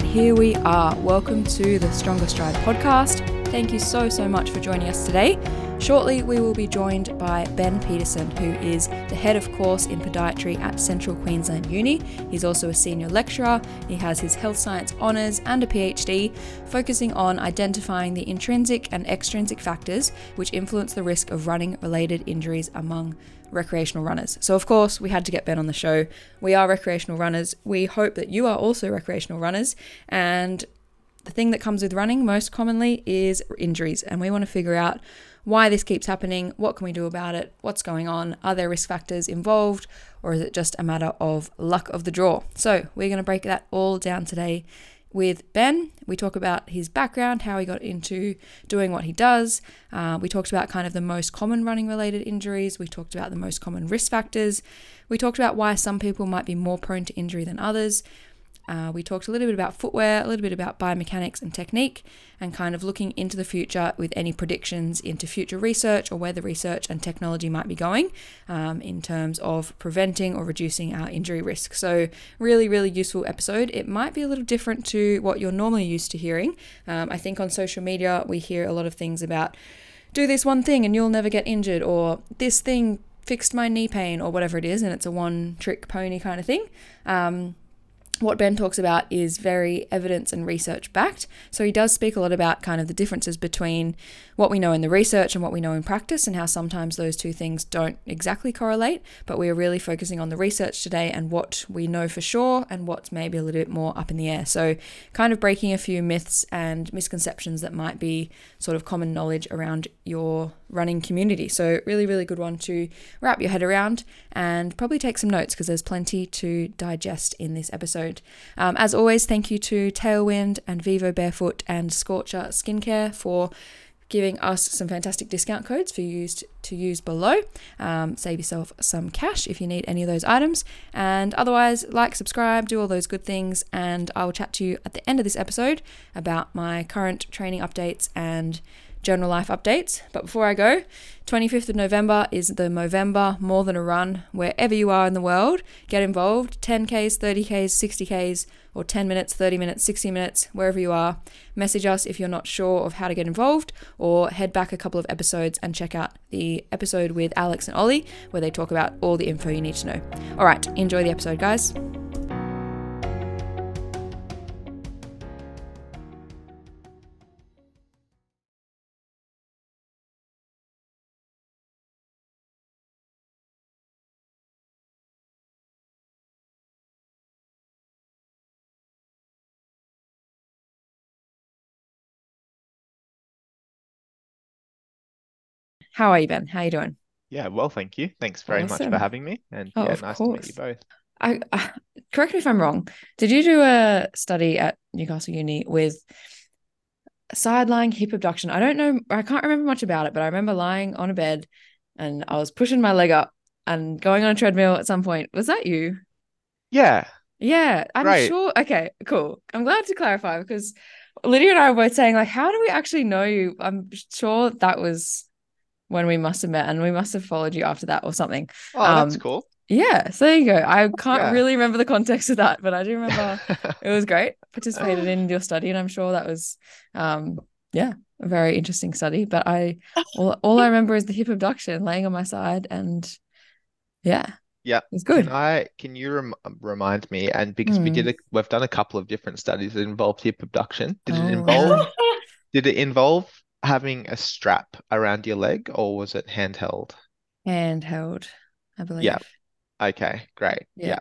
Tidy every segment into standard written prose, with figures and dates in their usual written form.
here we are. Welcome to the Stronger Stride podcast. Thank you so much for joining us today. Shortly, we will be joined by Ben Peterson, who is the head of course in podiatry at Central Queensland Uni. He's also a senior lecturer. He has his health science honours and a PhD, focusing on identifying the intrinsic and extrinsic factors which influence the risk of running-related injuries among recreational runners. So of course we had to get Ben on the show. We are recreational runners. We hope that you are also recreational runners, and the thing that comes with running most commonly is injuries, and we want to figure out why this keeps happening, what can we do about it, what's going on, are there risk factors involved, or is it just a matter of luck of the draw? So we're going to break that all down today with Ben. We talk about his background, how he got into doing what he does. We talked about kind of the most common running related injuries. We talked about the most common risk factors. We talked about why some people might be more prone to injury than others. We talked a little bit about footwear, a little bit about biomechanics and technique, and kind of looking into the future with any predictions into future research or where the research and technology might be going in terms of preventing or reducing our injury risk. So really useful episode. It might be a little different to what you're normally used to hearing. I think on social media we hear a lot of things about do this one thing and you'll never get injured, or this thing fixed my knee pain, or whatever it is, and it's a one trick pony kind of thing. What Ben talks about is very evidence and research backed. So he does speak a lot about kind of the differences between what we know in the research and what we know in practice, and how sometimes those two things don't exactly correlate, but we are really focusing on the research today and what we know for sure and what's maybe a little bit more up in the air. So kind of breaking a few myths and misconceptions that might be sort of common knowledge around your running community. So really good one to wrap your head around and probably take some notes, because there's plenty to digest in this episode. As always, thank you to Tailwind and Vivo Barefoot and Scorcher Skincare for giving us some fantastic discount codes for you to use below. Save yourself some cash if you need any of those items. And otherwise, like, subscribe, do all those good things, and I will chat to you at the end of this episode about my current training updates and general life updates. But before I go, 25th of November is the Movember More Than a Run. Wherever you are in the world, get involved. 10Ks, 30Ks, 60Ks, or 10 minutes, 30 minutes, 60 minutes, wherever you are. Message us if you're not sure of how to get involved, or head back a couple of episodes and check out the episode with Alex and Ollie, where they talk about all the info you need to know. All right, enjoy the episode, guys. How are you, Ben? How are you doing? Yeah, well, thank you. Thanks very much for Awesome. having me. And Oh, yeah, of nice to meet you course. both. I correct me if I'm wrong. Did you do a study at Newcastle Uni with side lying hip abduction? I don't know. I can't remember much about it, but I remember lying on a bed and I was pushing my leg up and going on a treadmill at some point. Was that you? Yeah, Yeah, I'm great. sure. Okay, cool. I'm glad to clarify, because Lydia and I were both saying, like, how do we actually know you? I'm sure that was when we must have met, and we must have followed you after that or something. Oh, that's Um, cool. yeah, so there you go. I can't Yeah. really remember the context of that, but I do remember it was great. Participated in your study, and I'm sure that was, yeah, a very interesting study. But all I remember is the hip abduction, laying on my side, and yeah, it Yeah. was good. Can you remind me? And because Hmm. we've done a couple of different studies that involved hip abduction. Oh yeah, Did it involve having a strap around your leg, or was it handheld? handheld, I Yeah. believe. Okay, great. Yeah. Yeah.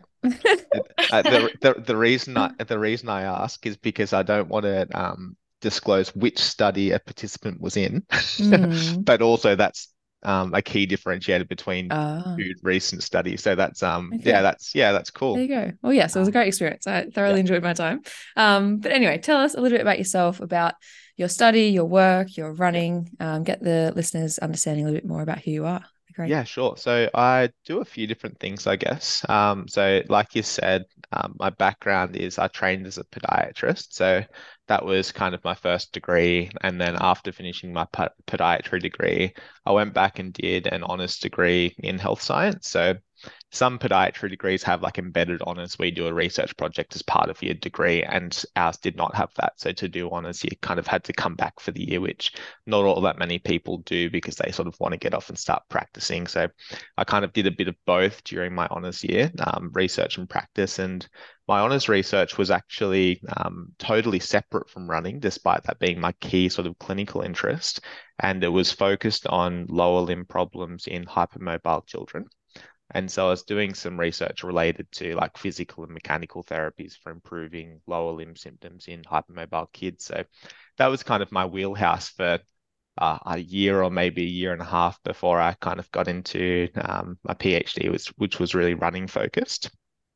The reason I ask is because I don't want to disclose which study a participant was in, Hmm. but also that's a key differentiator between Ah, two recent studies. So that's okay. that's There cool. you go. Well, yes, it was a Um, great experience. I yeah. thoroughly enjoyed my time. But anyway, tell us a little bit about yourself, about your study, your work, your Yeah. running. Get the listeners understanding a little bit more about who you are. Great. Yeah, sure. So I do a few different things, I guess. So like you said, my background is I trained as a podiatrist. So that was kind of my first degree. And then after finishing my podiatry degree, I went back and did an honors degree in health science. So some podiatry degrees have like embedded honors where you do a research project as part of your degree, and ours did not have that. So to do honors, you kind of had to come back for the year, which not all that many people do because they sort of want to get off and start practicing. So I kind of did a bit of both during my honors year, research and practice. And my honors research was actually totally separate from running, despite that being my key sort of clinical interest. And it was focused on lower limb problems in hypermobile children. And so I was doing some research related to like physical and mechanical therapies for improving lower limb symptoms in hypermobile kids. So that was kind of my wheelhouse for a year or maybe a year and a half before I kind of got into my PhD, which was really running focused.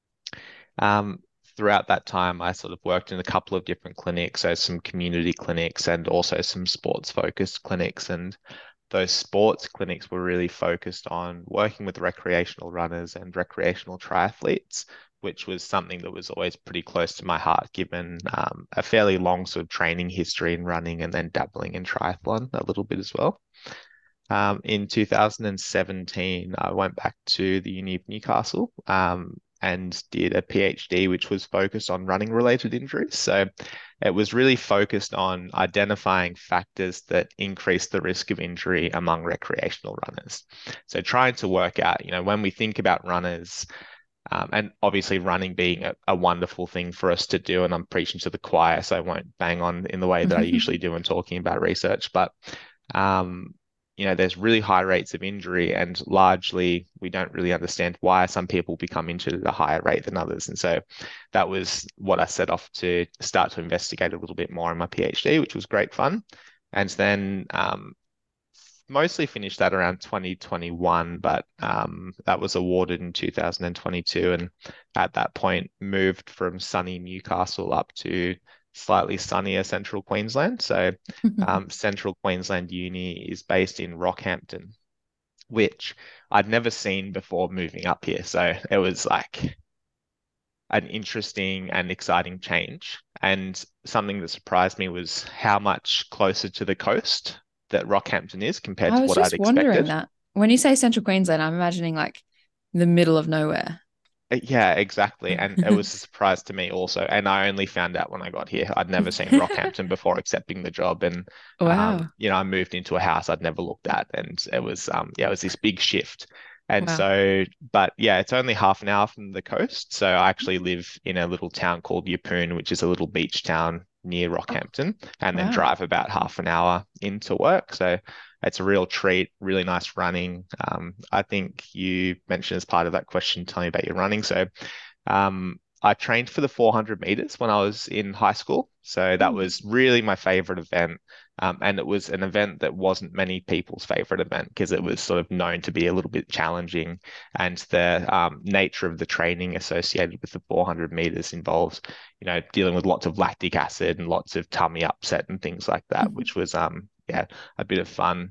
Throughout that time, I sort of worked in a couple of different clinics, so some community clinics and also some sports focused clinics. And those sports clinics were really focused on working with recreational runners and recreational triathletes, which was something that was always pretty close to my heart, given a fairly long sort of training history in running and then dabbling in triathlon a little bit as well. In 2017, I went back to the Uni of Newcastle and did a PhD, which was focused on running related injuries. So it was really focused on identifying factors that increase the risk of injury among recreational runners. So trying to work out, when we think about runners, and obviously running being a wonderful thing for us to do, and I'm preaching to the choir, so I won't bang on in the way that I usually do when talking about research, but there's really high rates of injury, and largely we don't really understand why some people become injured at a higher rate than others. And so that was what I set off to start to investigate a little bit more in my PhD, which was great fun. And then mostly finished that around 2021, but that was awarded in 2022. And at that point, moved from sunny Newcastle up to slightly sunnier Central Queensland. So Central Queensland Uni is based in Rockhampton, which I'd never seen before moving up here. So it was like an interesting and exciting change. And something that surprised me was how much closer to the coast that Rockhampton is compared I to was what I'd just wondering expected. that. When you say Central Queensland, I'm imagining like the middle of nowhere. Yeah, exactly. And it was a surprise to me also. And I only found out when I got here. I'd never seen Rockhampton before accepting the job. And Wow. I moved into a house I'd never looked at. And it was it was this big shift. And Wow. so, but yeah, it's only half an hour from the coast. So I actually live in a little town called Yeppoon, which is a little beach town near Rockhampton, and then Wow. drive about half an hour into work. So it's a real treat, really nice running. I think you mentioned as part of that question, tell me about your running. So I trained for the 400 meters when I was in high school. So that was really my favorite event. And it was an event that wasn't many people's favorite event because it was sort of known to be a little bit challenging. And the nature of the training associated with the 400 meters involves, dealing with lots of lactic acid and lots of tummy upset and things like that, which was, a bit of fun.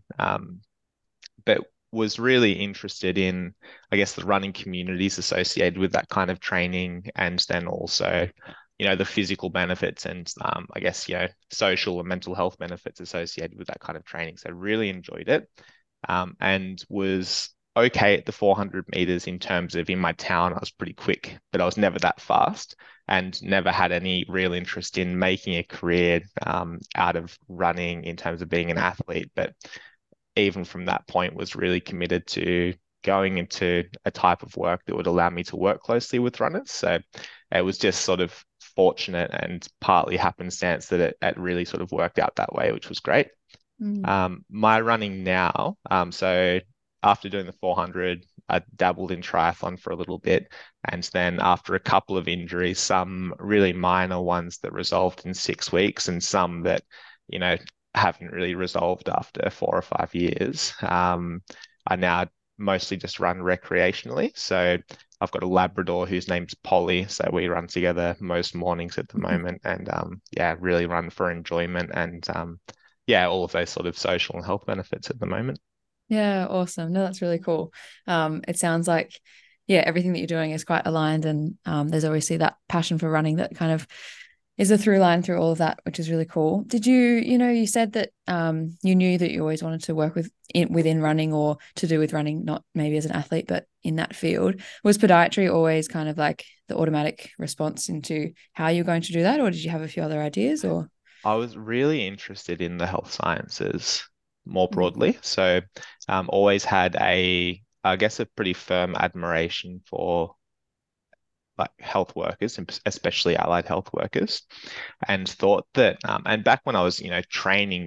But was really interested in, I guess, the running communities associated with that kind of training, and then also, the physical benefits and I guess, social and mental health benefits associated with that kind of training. So really enjoyed it, and was okay at the 400 meters in terms of in my town, I was pretty quick, but I was never that fast and never had any real interest in making a career out of running in terms of being an athlete. But even from that point was really committed to going into a type of work that would allow me to work closely with runners. So it was just sort of fortunate and partly happenstance that it really sort of worked out that way, which was great. My running now, so after doing the 400, I dabbled in triathlon for a little bit. And then after a couple of injuries, some really minor ones that resolved in 6 weeks and some that, haven't really resolved after 4 or 5 years. I now mostly just run recreationally. So I've got a Labrador whose name's Polly. So we run together most mornings at the moment and really run for enjoyment and all of those sort of social and health benefits at the moment. Yeah, awesome. No, that's really cool. It sounds like, everything that you're doing is quite aligned and there's obviously that passion for running that kind of is a through line through all of that, which is really cool. Did you, you said that you knew that you always wanted to work within running or to do with running, not maybe as an athlete, but in that field. Was podiatry always kind of like the automatic response into how you're going to do that, or did you have a few other ideas or? I was really interested in the health sciences more Mm. broadly. So always had I guess, a pretty firm admiration for like health workers, and especially allied health workers, and thought that, and back when I was, training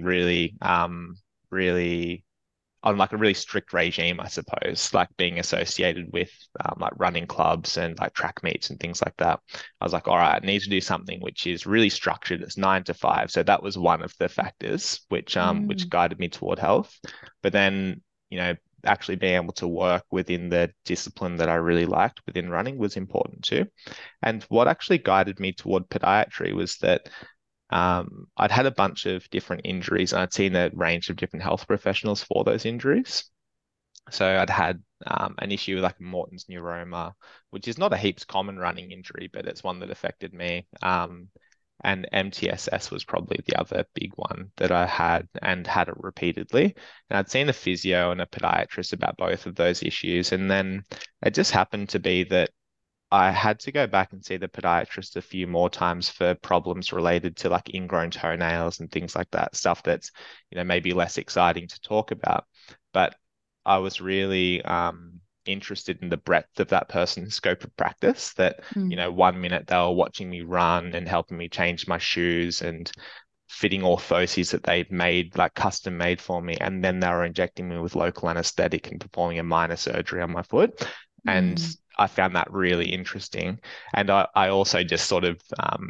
really on like a really strict regime, I suppose, like being associated with like running clubs and like track meets and things like that. I was like, all right, I need to do something which is really structured. It's 9 to 5. So that was one of the factors which Mm. guided me toward health. But then, actually being able to work within the discipline that I really liked within running was important too. And what actually guided me toward podiatry was that I'd had a bunch of different injuries and I'd seen a range of different health professionals for those injuries. So I'd had an issue with like Morton's neuroma, which is not a heaps common running injury, but it's one that affected me. And MTSS was probably the other big one that I had and had it repeatedly. And I'd seen a physio and a podiatrist about both of those issues. And then it just happened to be that I had to go back and see the podiatrist a few more times for problems related to like ingrown toenails and things like that, stuff that's, maybe less exciting to talk about. But I was really interested in the breadth of that person's scope of practice, that, Mm. 1 minute they were watching me run and helping me change my shoes and fitting orthoses that they'd made, like custom made for me. And then they were injecting me with local anesthetic and performing a minor surgery on my foot. And Mm. I found that really interesting. And I also just sort of,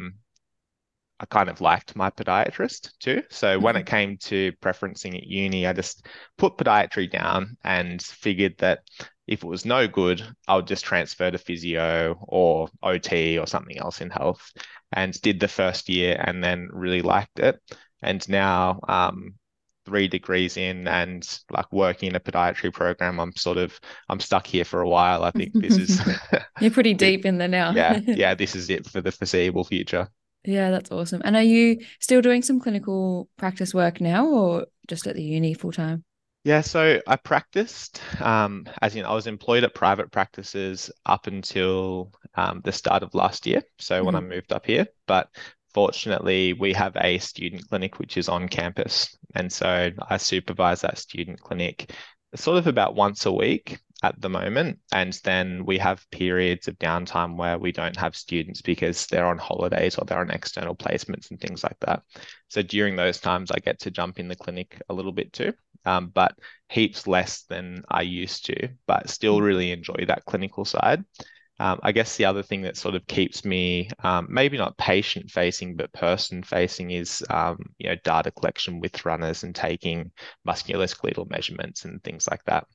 I kind of liked my podiatrist too. So when it came to preferencing at uni, I just put podiatry down and figured that if it was no good, I would just transfer to physio or OT or something else in health, and did the first year and then really liked it. And now, 3 degrees in and like working in a podiatry program, I'm stuck here for a while. I think this is, You're pretty deep in there now. yeah, this is it for the foreseeable future. Yeah, that's awesome. And are you still doing some clinical practice work now or just at the uni full time? Yeah, so I practiced, as in I was employed at private practices up until the start of last year. So when I Mhm. moved up here, but fortunately we have a student clinic which is on campus. And so I supervise that student clinic sort of about once a week at the moment. And then we have periods of downtime where we don't have students because they're on holidays or they're on external placements and things like that. So during those times, I get to jump in the clinic a little bit too, but heaps less than I used to, but still really enjoy that clinical side. I guess the other thing that sort of keeps me maybe not patient facing, but person facing is, data collection with runners and taking musculoskeletal measurements and things like that.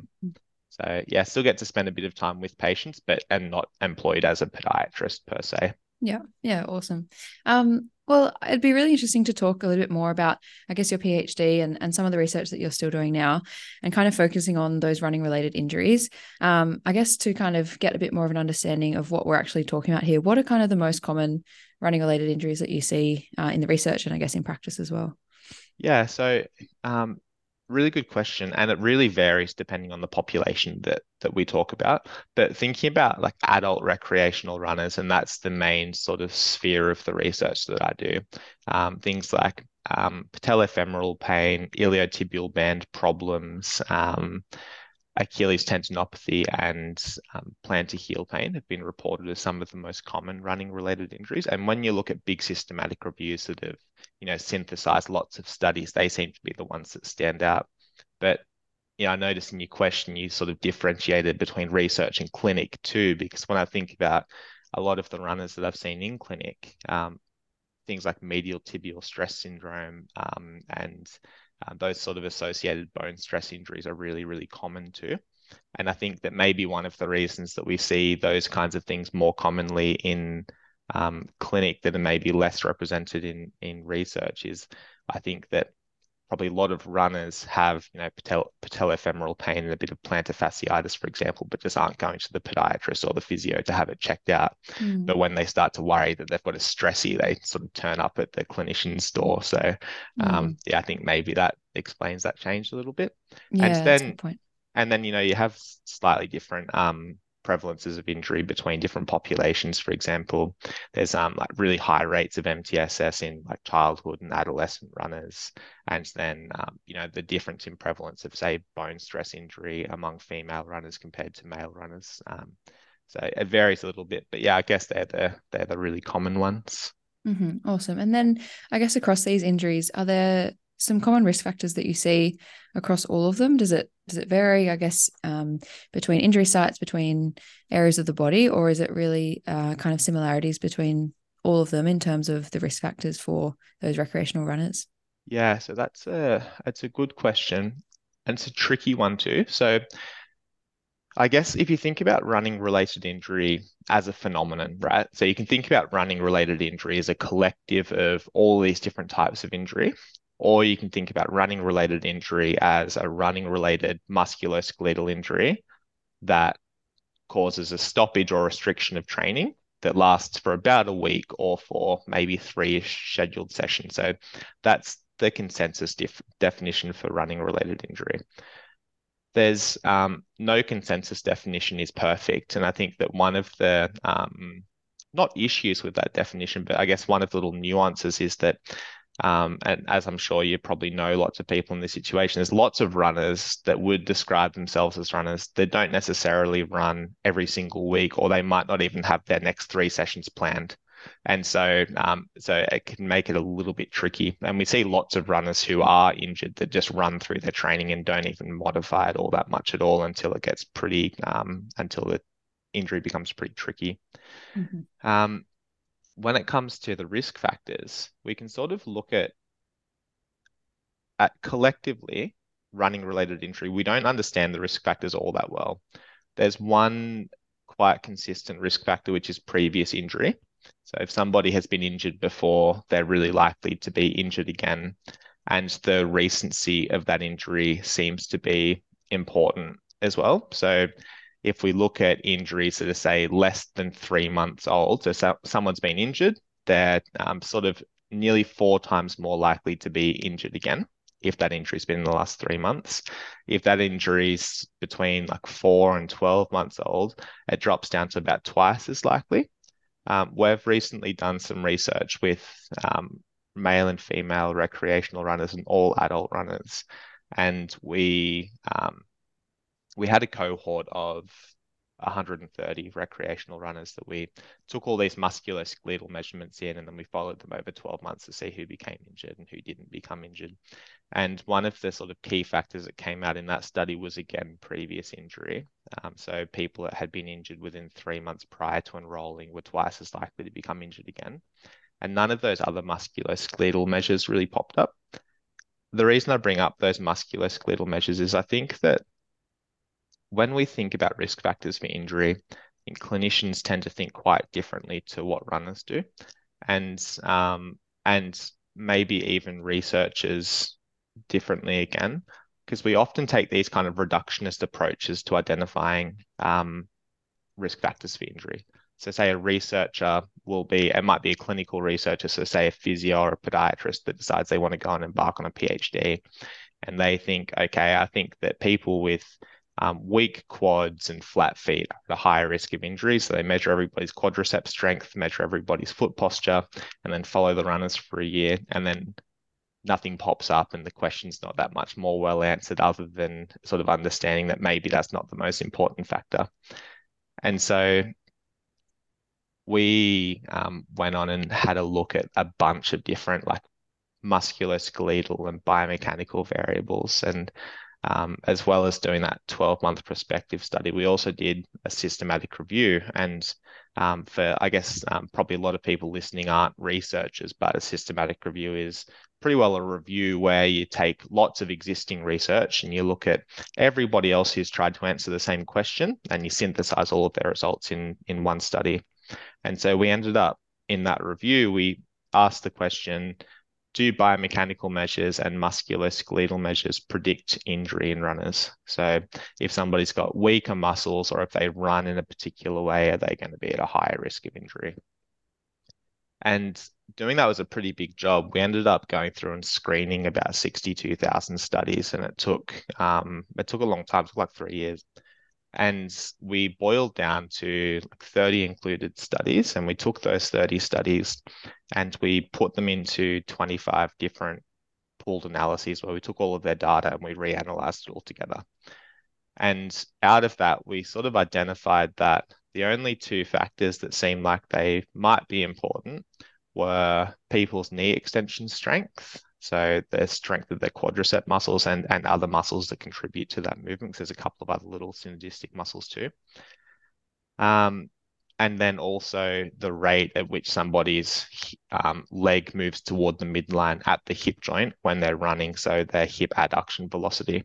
So yeah, still get to spend a bit of time with patients, but and not employed as a podiatrist per se. Yeah, yeah, awesome. Well, it'd be really interesting to talk a little bit more about, I guess, your PhD and some of the research that you're still doing now and kind of focusing on those running related injuries. I guess to kind of get a bit more of an understanding of what we're actually talking about here, what are kind of the most common running related injuries that you see in the research and I guess in practice as well? Yeah, so really good question, and it really varies depending on the population that we talk about. But thinking about like adult recreational runners, and that's the main sort of sphere of the research that I do. Things like patellofemoral pain, iliotibial band problems, Achilles tendinopathy, and plantar heel pain have been reported as some of the most common running related injuries. And when you look at big systematic reviews that have, synthesized lots of studies, they seem to be the ones that stand out. But I noticed in your question, you sort of differentiated between research and clinic too, because when I think about a lot of the runners that I've seen in clinic, things like medial tibial stress syndrome, and those sort of associated bone stress injuries are really, really common too. And I think that maybe one of the reasons that we see those kinds of things more commonly in clinic that are maybe less represented in research is, I think that probably a lot of runners have, patellofemoral pain and a bit of plantar fasciitis, for example, but just aren't going to the podiatrist or the physio to have it checked out. Mm. But when they start to worry that they've got a stressy, they sort of turn up at the clinician's door. So, Mm. yeah, I think maybe that explains that change a little bit. And Yeah, that's a then good point. you have slightly different prevalences of injury between different populations. For example, there's like really high rates of MTSS in like childhood and adolescent runners, and then the difference in prevalence of, say, bone stress injury among female runners compared to male runners. So it varies a little bit, but yeah, I guess they're the really common ones. Awesome. And then I guess across these injuries, are there some common risk factors that you see across all of them? Does it vary, I guess, between injury sites, between areas of the body, or is it really kind of similarities between all of them in terms of the risk factors for those recreational runners? Yeah, so that's a good question, and it's a tricky one too. So I guess if you think about running related injury as a phenomenon, right? So you can think about running related injury as a collective of all these different types of injury, or you can think about running related injury as a running related musculoskeletal injury that causes a stoppage or restriction of training that lasts for about a week or for maybe three scheduled sessions. So that's the consensus definition for running related injury. There's no consensus definition is perfect. And I think that one of the not issues with that definition, but I guess one of the little nuances is that, and as I'm sure you probably know lots of people in this situation, there's lots of runners that would describe themselves as runners that don't necessarily run every single week, or they might not even have their next three sessions planned. And so it can make it a little bit tricky. And we see lots of runners who are injured that just run through their training and don't even modify it all that much at all until it gets until the injury becomes pretty tricky. Mm-hmm. When it comes to the risk factors, we can sort of look at collectively running related injury. We don't understand the risk factors all that well. There's one quite consistent risk factor, which is previous injury. So if somebody has been injured before, they're really likely to be injured again. And the recency of that injury seems to be important as well. So if we look at injuries that are, say, less than 3 months old, so someone's been injured, they're sort of nearly 4 times more likely to be injured again if that injury's been in the last 3 months. If that injury's between like 4 and 12 months old, it drops down to about twice as likely. We've recently done some research with male and female recreational runners and all adult runners, and we had a cohort of 130 recreational runners that we took all these musculoskeletal measurements in, and then we followed them over 12 months to see who became injured and who didn't become injured. And one of the sort of key factors that came out in that study was, again, previous injury. So people that had been injured within 3 months prior to enrolling were twice as likely to become injured again. And none of those other musculoskeletal measures really popped up. The reason I bring up those musculoskeletal measures is I think that when we think about risk factors for injury, I think clinicians tend to think quite differently to what runners do, and maybe even researchers differently again, because we often take these kind of reductionist approaches to identifying risk factors for injury. So say a researcher it might be a clinical researcher, so say a physio or a podiatrist that decides they want to go and embark on a PhD, and they think, okay, I think that people with weak quads and flat feet are at a higher risk of injury. So they measure everybody's quadricep strength, measure everybody's foot posture, and then follow the runners for a year. And then nothing pops up and the question's not that much more well answered, other than sort of understanding that maybe that's not the most important factor. And so we went on and had a look at a bunch of different like musculoskeletal and biomechanical variables. And as well as doing that 12-month prospective study, we also did a systematic review. And for, I guess, probably a lot of people listening aren't researchers, but a systematic review is pretty well a review where you take lots of existing research and you look at everybody else who's tried to answer the same question, and you synthesize all of their results in one study. And so we ended up in that review, we asked the question, do biomechanical measures and musculoskeletal measures predict injury in runners? So if somebody's got weaker muscles or if they run in a particular way, are they going to be at a higher risk of injury? And doing that was a pretty big job. We ended up going through and screening about 62,000 studies, and it took a long time, it took like 3 years. And we boiled down to like 30 included studies, and we took those 30 studies and we put them into 25 different pooled analyses where we took all of their data and we reanalyzed it all together. And out of that, we sort of identified that the only two factors that seemed like they might be important were people's knee extension strength, so the strength of their quadricep muscles and other muscles that contribute to that movement. There's a couple of other little synergistic muscles too. And then also the rate at which somebody's leg moves toward the midline at the hip joint when they're running, so their hip adduction velocity.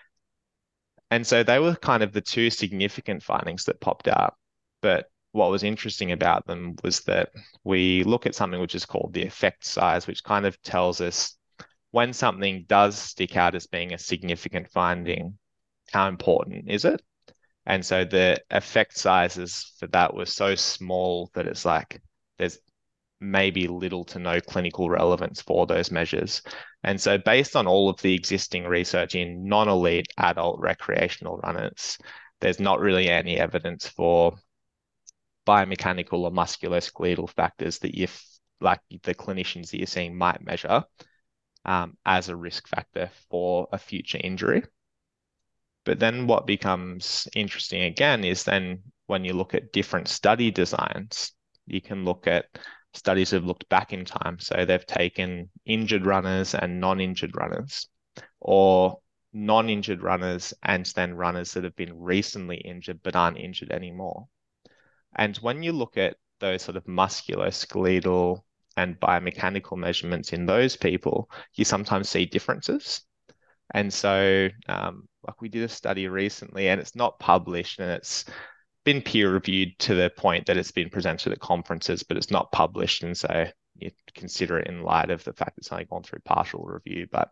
And so they were kind of the two significant findings that popped out. But what was interesting about them was that we look at something which is called the effect size, which kind of tells us when something does stick out as being a significant finding, how important is it? And so the effect sizes for that were so small that it's like there's maybe little to no clinical relevance for those measures. And so based on all of the existing research in non-elite adult recreational runners, there's not really any evidence for biomechanical or musculoskeletal factors that like the clinicians that you're seeing might measure as a risk factor for a future injury. But then what becomes interesting again is then when you look at different study designs, you can look at studies that have looked back in time. So they've taken injured runners and non-injured runners, or non-injured runners and then runners that have been recently injured but aren't injured anymore. And when you look at those sort of musculoskeletal and biomechanical measurements in those people, you sometimes see differences. And so like we did a study recently and it's not published and it's been peer reviewed to the point that it's been presented at conferences, but it's not published. And so you consider it in light of the fact it's only gone through partial review. But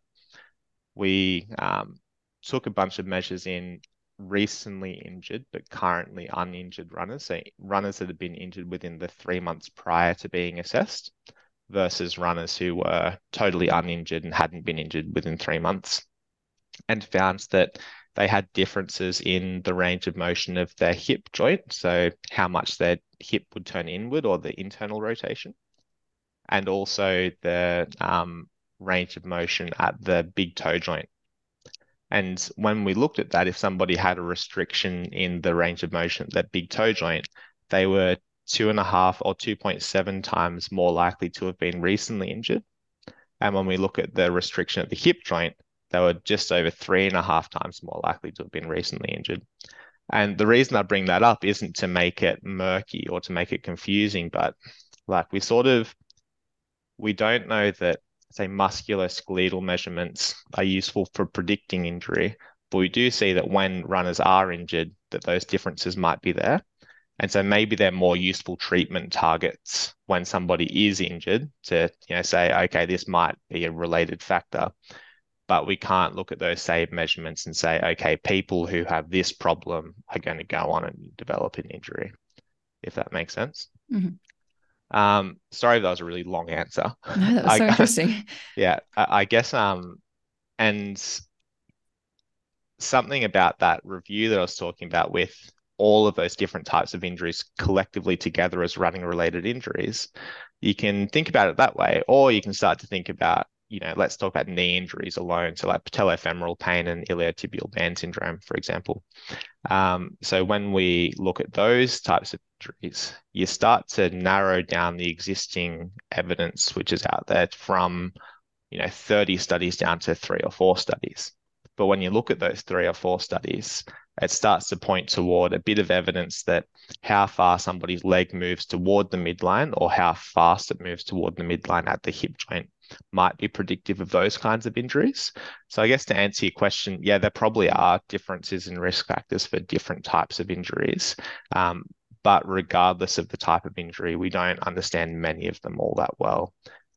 we took a bunch of measures in recently injured but currently uninjured runners, so runners that have been injured within the 3 months prior to being assessed versus runners who were totally uninjured and hadn't been injured within 3 months, and found that they had differences in the range of motion of their hip joint, so how much their hip would turn inward or the internal rotation, and also the range of motion at the big toe joint. And when we looked at that, if somebody had a restriction in the range of motion at that big toe joint, they were 2.5 or 2.7 times more likely to have been recently injured. And when we look at the restriction at the hip joint, they were just over 3.5 times more likely to have been recently injured. And the reason I bring that up isn't to make it murky or to make it confusing, but like we don't know that, say, musculoskeletal measurements are useful for predicting injury, but we do see that when runners are injured, that those differences might be there. And so maybe they're more useful treatment targets when somebody is injured to, say, okay, this might be a related factor, but we can't look at those same measurements and say, okay, people who have this problem are going to go on and develop an injury, if that makes sense. Mm-hmm. Sorry if that was a really long answer. No, that was so interesting. Yeah, I guess, and something about that review that I was talking about with all of those different types of injuries collectively together as running related injuries, you can think about it that way, or you can start to think about, let's talk about knee injuries alone. So like patellofemoral pain and iliotibial band syndrome, for example. So when we look at those types of injuries, you start to narrow down the existing evidence which is out there from 30 studies down to 3 or 4 studies. But when you look at those 3 or 4 studies, it starts to point toward a bit of evidence that how far somebody's leg moves toward the midline or how fast it moves toward the midline at the hip joint might be predictive of those kinds of injuries. So I guess to answer your question, yeah, there probably are differences in risk factors for different types of injuries. But regardless of the type of injury, we don't understand many of them all that well.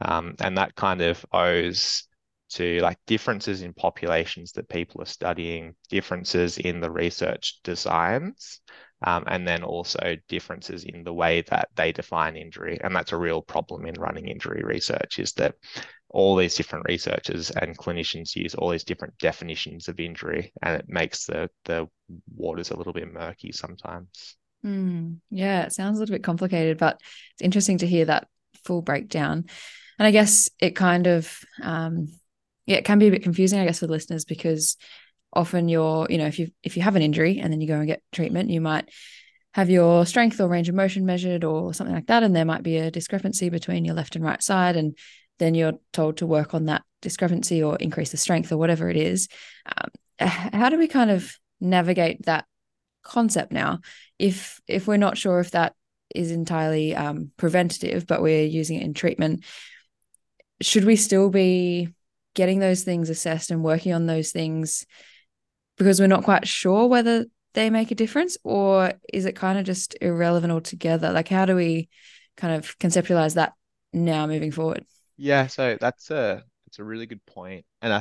And that kind of owes to like differences in populations that people are studying, differences in the research designs, and then also differences in the way that they define injury. And that's a real problem in running injury research, is that all these different researchers and clinicians use all these different definitions of injury, and it makes the waters a little bit murky sometimes. Yeah, it sounds a little bit complicated, but it's interesting to hear that full breakdown. And I guess it kind of, yeah, it can be a bit confusing, I guess, for listeners, because often if you have an injury and then you go and get treatment, you might have your strength or range of motion measured or something like that, and there might be a discrepancy between your left and right side, and then you're told to work on that discrepancy or increase the strength or whatever it is. How do we kind of navigate that concept now if we're not sure if that is entirely preventative, but we're using it in treatment? Should we still be getting those things assessed and working on those things because we're not quite sure whether they make a difference, or is it kind of just irrelevant altogether? Like, how do we kind of conceptualize that now moving forward? Yeah, so that's a really good point. And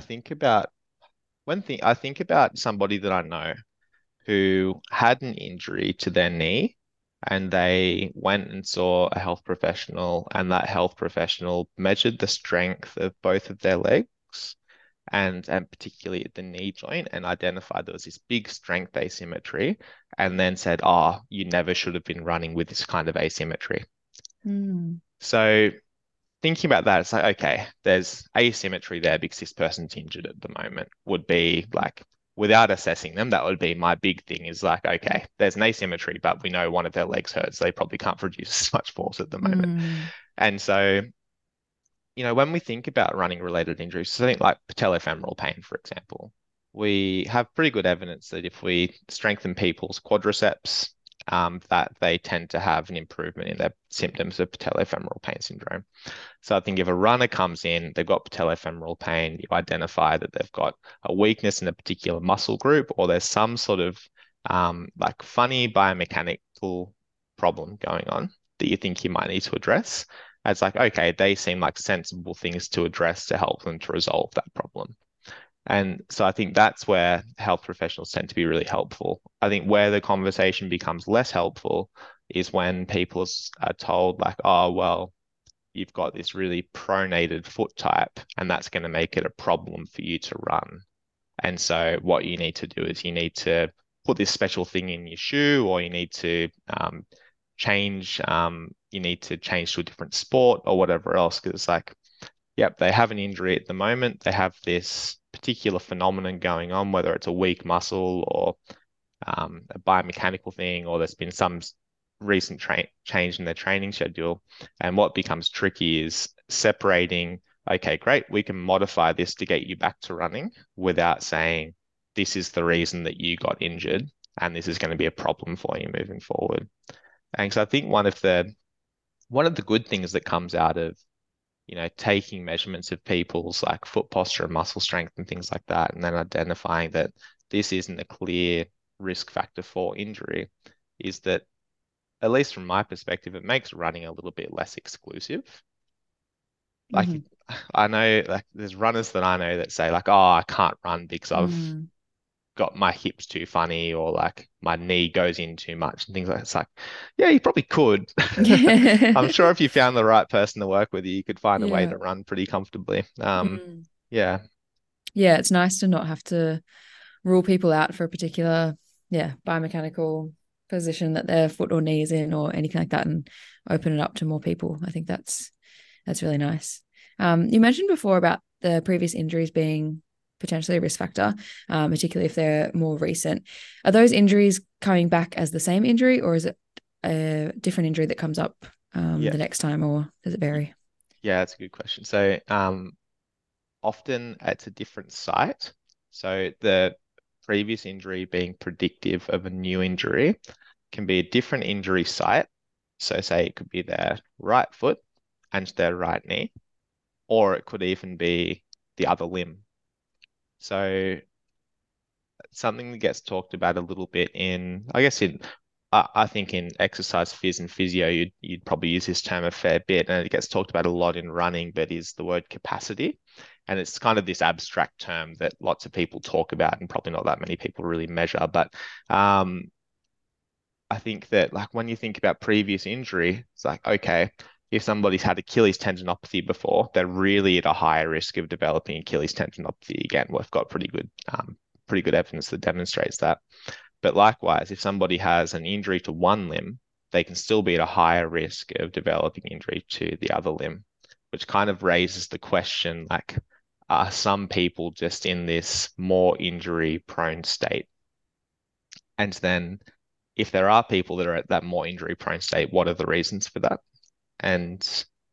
I think about somebody that I know who had an injury to their knee, and they went and saw a health professional, and that health professional measured the strength of both of their legs, and particularly at the knee joint, and identified there was this big strength asymmetry, and then said, "Oh, you never should have been running with this kind of asymmetry." Mm. So thinking about that, it's like, okay, there's asymmetry there because this person's injured at the moment, would be like, without assessing them, that would be my big thing, is like, okay, there's an asymmetry, but we know one of their legs hurts. They probably can't produce as much force at the moment. Mm. And so, when we think about running related injuries, something like patellofemoral pain, for example, we have pretty good evidence that if we strengthen people's quadriceps, that they tend to have an improvement in their symptoms of patellofemoral pain syndrome. So I think if a runner comes in, they've got patellofemoral pain, you identify that they've got a weakness in a particular muscle group, or there's some sort of like funny biomechanical problem going on that you think you might need to address. It's like, okay, they seem like sensible things to address to help them to resolve that problem. And so I think that's where health professionals tend to be really helpful. I think where the conversation becomes less helpful is when people are told, like, oh, well, you've got this really pronated foot type, and that's going to make it a problem for you to run. And so what you need to do is you need to put this special thing in your shoe, or you need to you need to change to a different sport or whatever else. Because it's like, yep, they have an injury at the moment. They have this particular phenomenon going on, whether it's a weak muscle or a biomechanical thing, or there's been some recent change in their training schedule. And what becomes tricky is separating, okay, great, we can modify this to get you back to running, without saying, this is the reason that you got injured, and this is going to be a problem for you moving forward. And so I think one of the good things that comes out of taking measurements of people's like foot posture and muscle strength and things like that, and then identifying that this isn't a clear risk factor for injury, is that, at least from my perspective, it makes running a little bit less exclusive. Like, Mhm. I know, like, there's runners that I know that say, like, oh, I can't run because I've Mm. got my hips too funny, or like my knee goes in too much and things like that. It's like, yeah, you probably could. I'm sure if you found the right person to work with you, you could find a way Yeah. to run pretty comfortably. Mm. Yeah. Yeah, it's nice to not have to rule people out for a particular, yeah, biomechanical position that their foot or knee is in or anything like that, and open it up to more people. I think that's really nice. You mentioned before about the previous injuries being potentially a risk factor, particularly if they're more recent. Are those injuries coming back as the same injury, or is it a different injury that comes up Yeah. the next time, or does it vary? Yeah, that's a good question. So, often it's a different site. So the previous injury being predictive of a new injury can be a different injury site. So say it could be their right foot and their right knee, or it could even be the other limb. So something that gets talked about a little bit in, I guess, in I think in exercise phys and physio, you'd probably use this term a fair bit, and it gets talked about a lot in running, but is the word capacity. And it's kind of this abstract term that lots of people talk about and probably not that many people really measure. But I think that like when you think about previous injury, it's like, okay, if somebody's had Achilles tendinopathy before, they're really at a higher risk of developing Achilles tendinopathy again. We've got pretty good evidence that demonstrates that. But likewise, if somebody has an injury to one limb, they can still be at a higher risk of developing injury to the other limb, which kind of raises the question, like, are some people just in this more injury prone state? And then if there are people that are at that more injury prone state, what are the reasons for that? And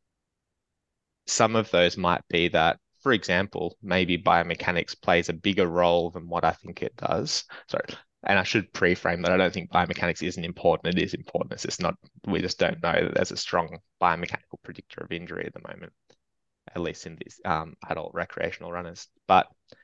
some of those might be that, for example, maybe biomechanics plays a bigger role than what I think it does. Sorry. And I should pre-frame that I don't think biomechanics isn't important. It is important. It's just not, we just don't know that there's a strong biomechanical predictor of injury at the moment, at least in these adult recreational runners. But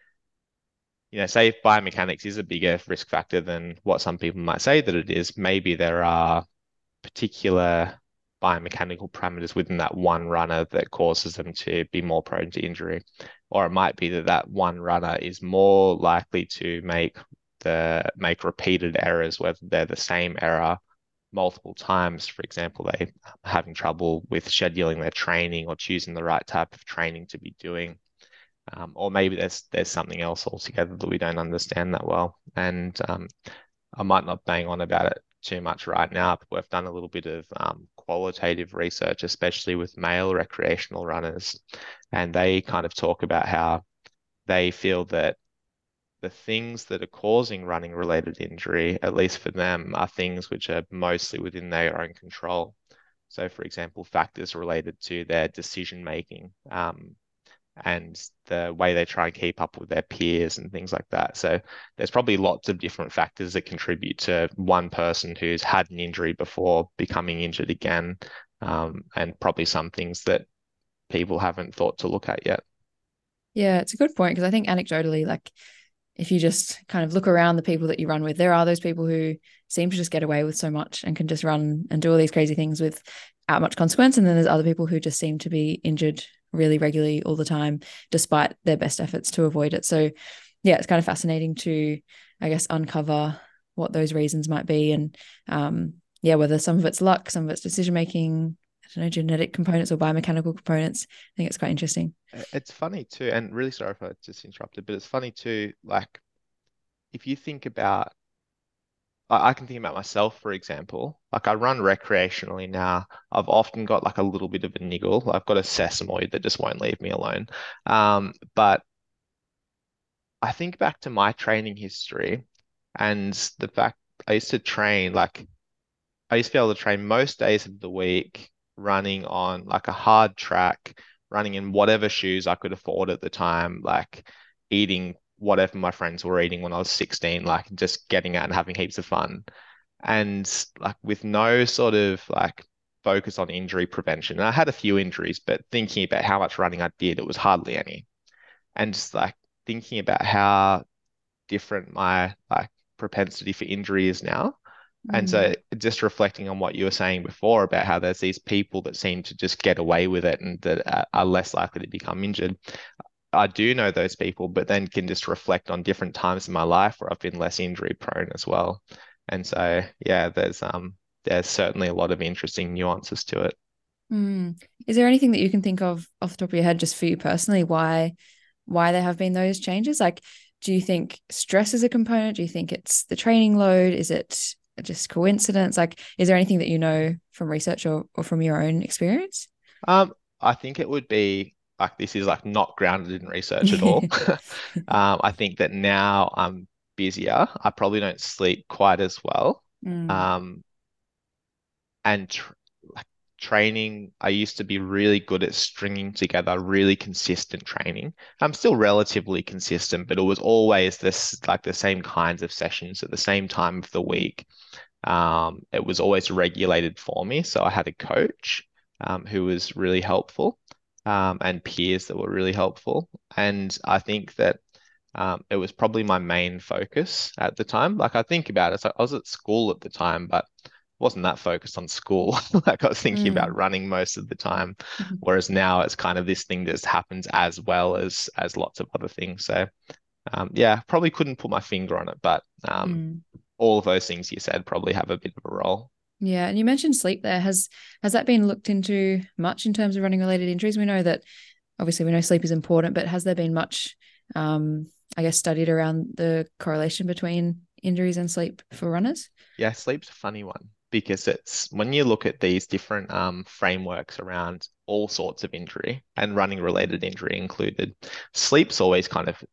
say if biomechanics is a bigger risk factor than what some people might say that it is, maybe there are particular biomechanical parameters within that one runner that causes them to be more prone to injury. Or it might be that that one runner is more likely to make repeated errors, whether they're the same error multiple times. For example, they are having trouble with scheduling their training or choosing the right type of training to be doing. Or maybe there's something else altogether that we don't understand that well. And I might not bang on about it too much right now, but we've done a little bit of qualitative research, especially with male recreational runners. And they kind of talk about how they feel that the things that are causing running related injury, at least for them, are things which are mostly within their own control. So, for example, factors related to their decision making, and the way they try and keep up with their peers and things like that. So there's probably lots of different factors that contribute to one person who's had an injury before becoming injured again, and probably some things that people haven't thought to look at yet. Yeah, it's a good point because I think anecdotally, like if you just kind of look around the people that you run with, there are those people who seem to just get away with so much and can just run and do all these crazy things without much consequence. And then there's other people who just seem to be injured really regularly all the time, despite their best efforts to avoid it. So yeah, it's kind of fascinating to, I guess, uncover what those reasons might be. And whether some of it's luck, some of it's decision-making, I don't know, genetic components or biomechanical components. I think it's quite interesting. It's funny too, and really sorry if I just interrupted, but it's funny too, like if you think about, I can think about myself, for example, like I run recreationally now. I've often got like a little bit of a niggle. I've got a sesamoid that just won't leave me alone. But I think back to my training history and the fact I used to train, like I used to be able to train most days of the week running on like a hard track, running in whatever shoes I could afford at the time, like eating whatever my friends were eating when I was 16, like just getting out and having heaps of fun. And like with no sort of like focus on injury prevention. And I had a few injuries, but thinking about how much running I did, it was hardly any. And just like thinking about how different my like propensity for injury is now. And so just reflecting on what you were saying before about how there's these people that seem to just get away with it and that are less likely to become injured. I do know those people, but then can just reflect on different times in my life where I've been less injury prone as well. And so, yeah, there's certainly a lot of interesting nuances to it. Is there anything that you can think of off the top of your head, just for you personally, why there have been those changes? Like, do you think stress is a component? Do you think it's the training load? Is it just coincidence? Like, is there anything that you know from research or from your own experience? I think it would be like this is like not grounded in research at all. I think that now I'm busier. I probably don't sleep quite as well. Um, and like training, I used to be really good at stringing together really consistent training. I'm still relatively consistent, but it was always this like the same kinds of sessions at the same time of the week. It was always regulated for me. So I had a coach who was really helpful, and peers that were really helpful. And I think that it was probably my main focus at the time. Like I think about it, so I was at school at the time, but wasn't that focused on school. Like I was thinking about Mm. running most of the time, Mhm. whereas now it's kind of this thing that happens as well as lots of other things. So yeah, probably couldn't put my finger on it, but Mm. all of those things you said probably have a bit of a role. Yeah, and you mentioned sleep there. Has that been looked into much in terms of running related injuries? We know that obviously we know sleep is important, but has there been much, I guess, studied around the correlation between injuries and sleep for runners? Yeah, sleep's a funny one because it's when you look at these different frameworks around all sorts of injury and running related injury included, sleep's always kind of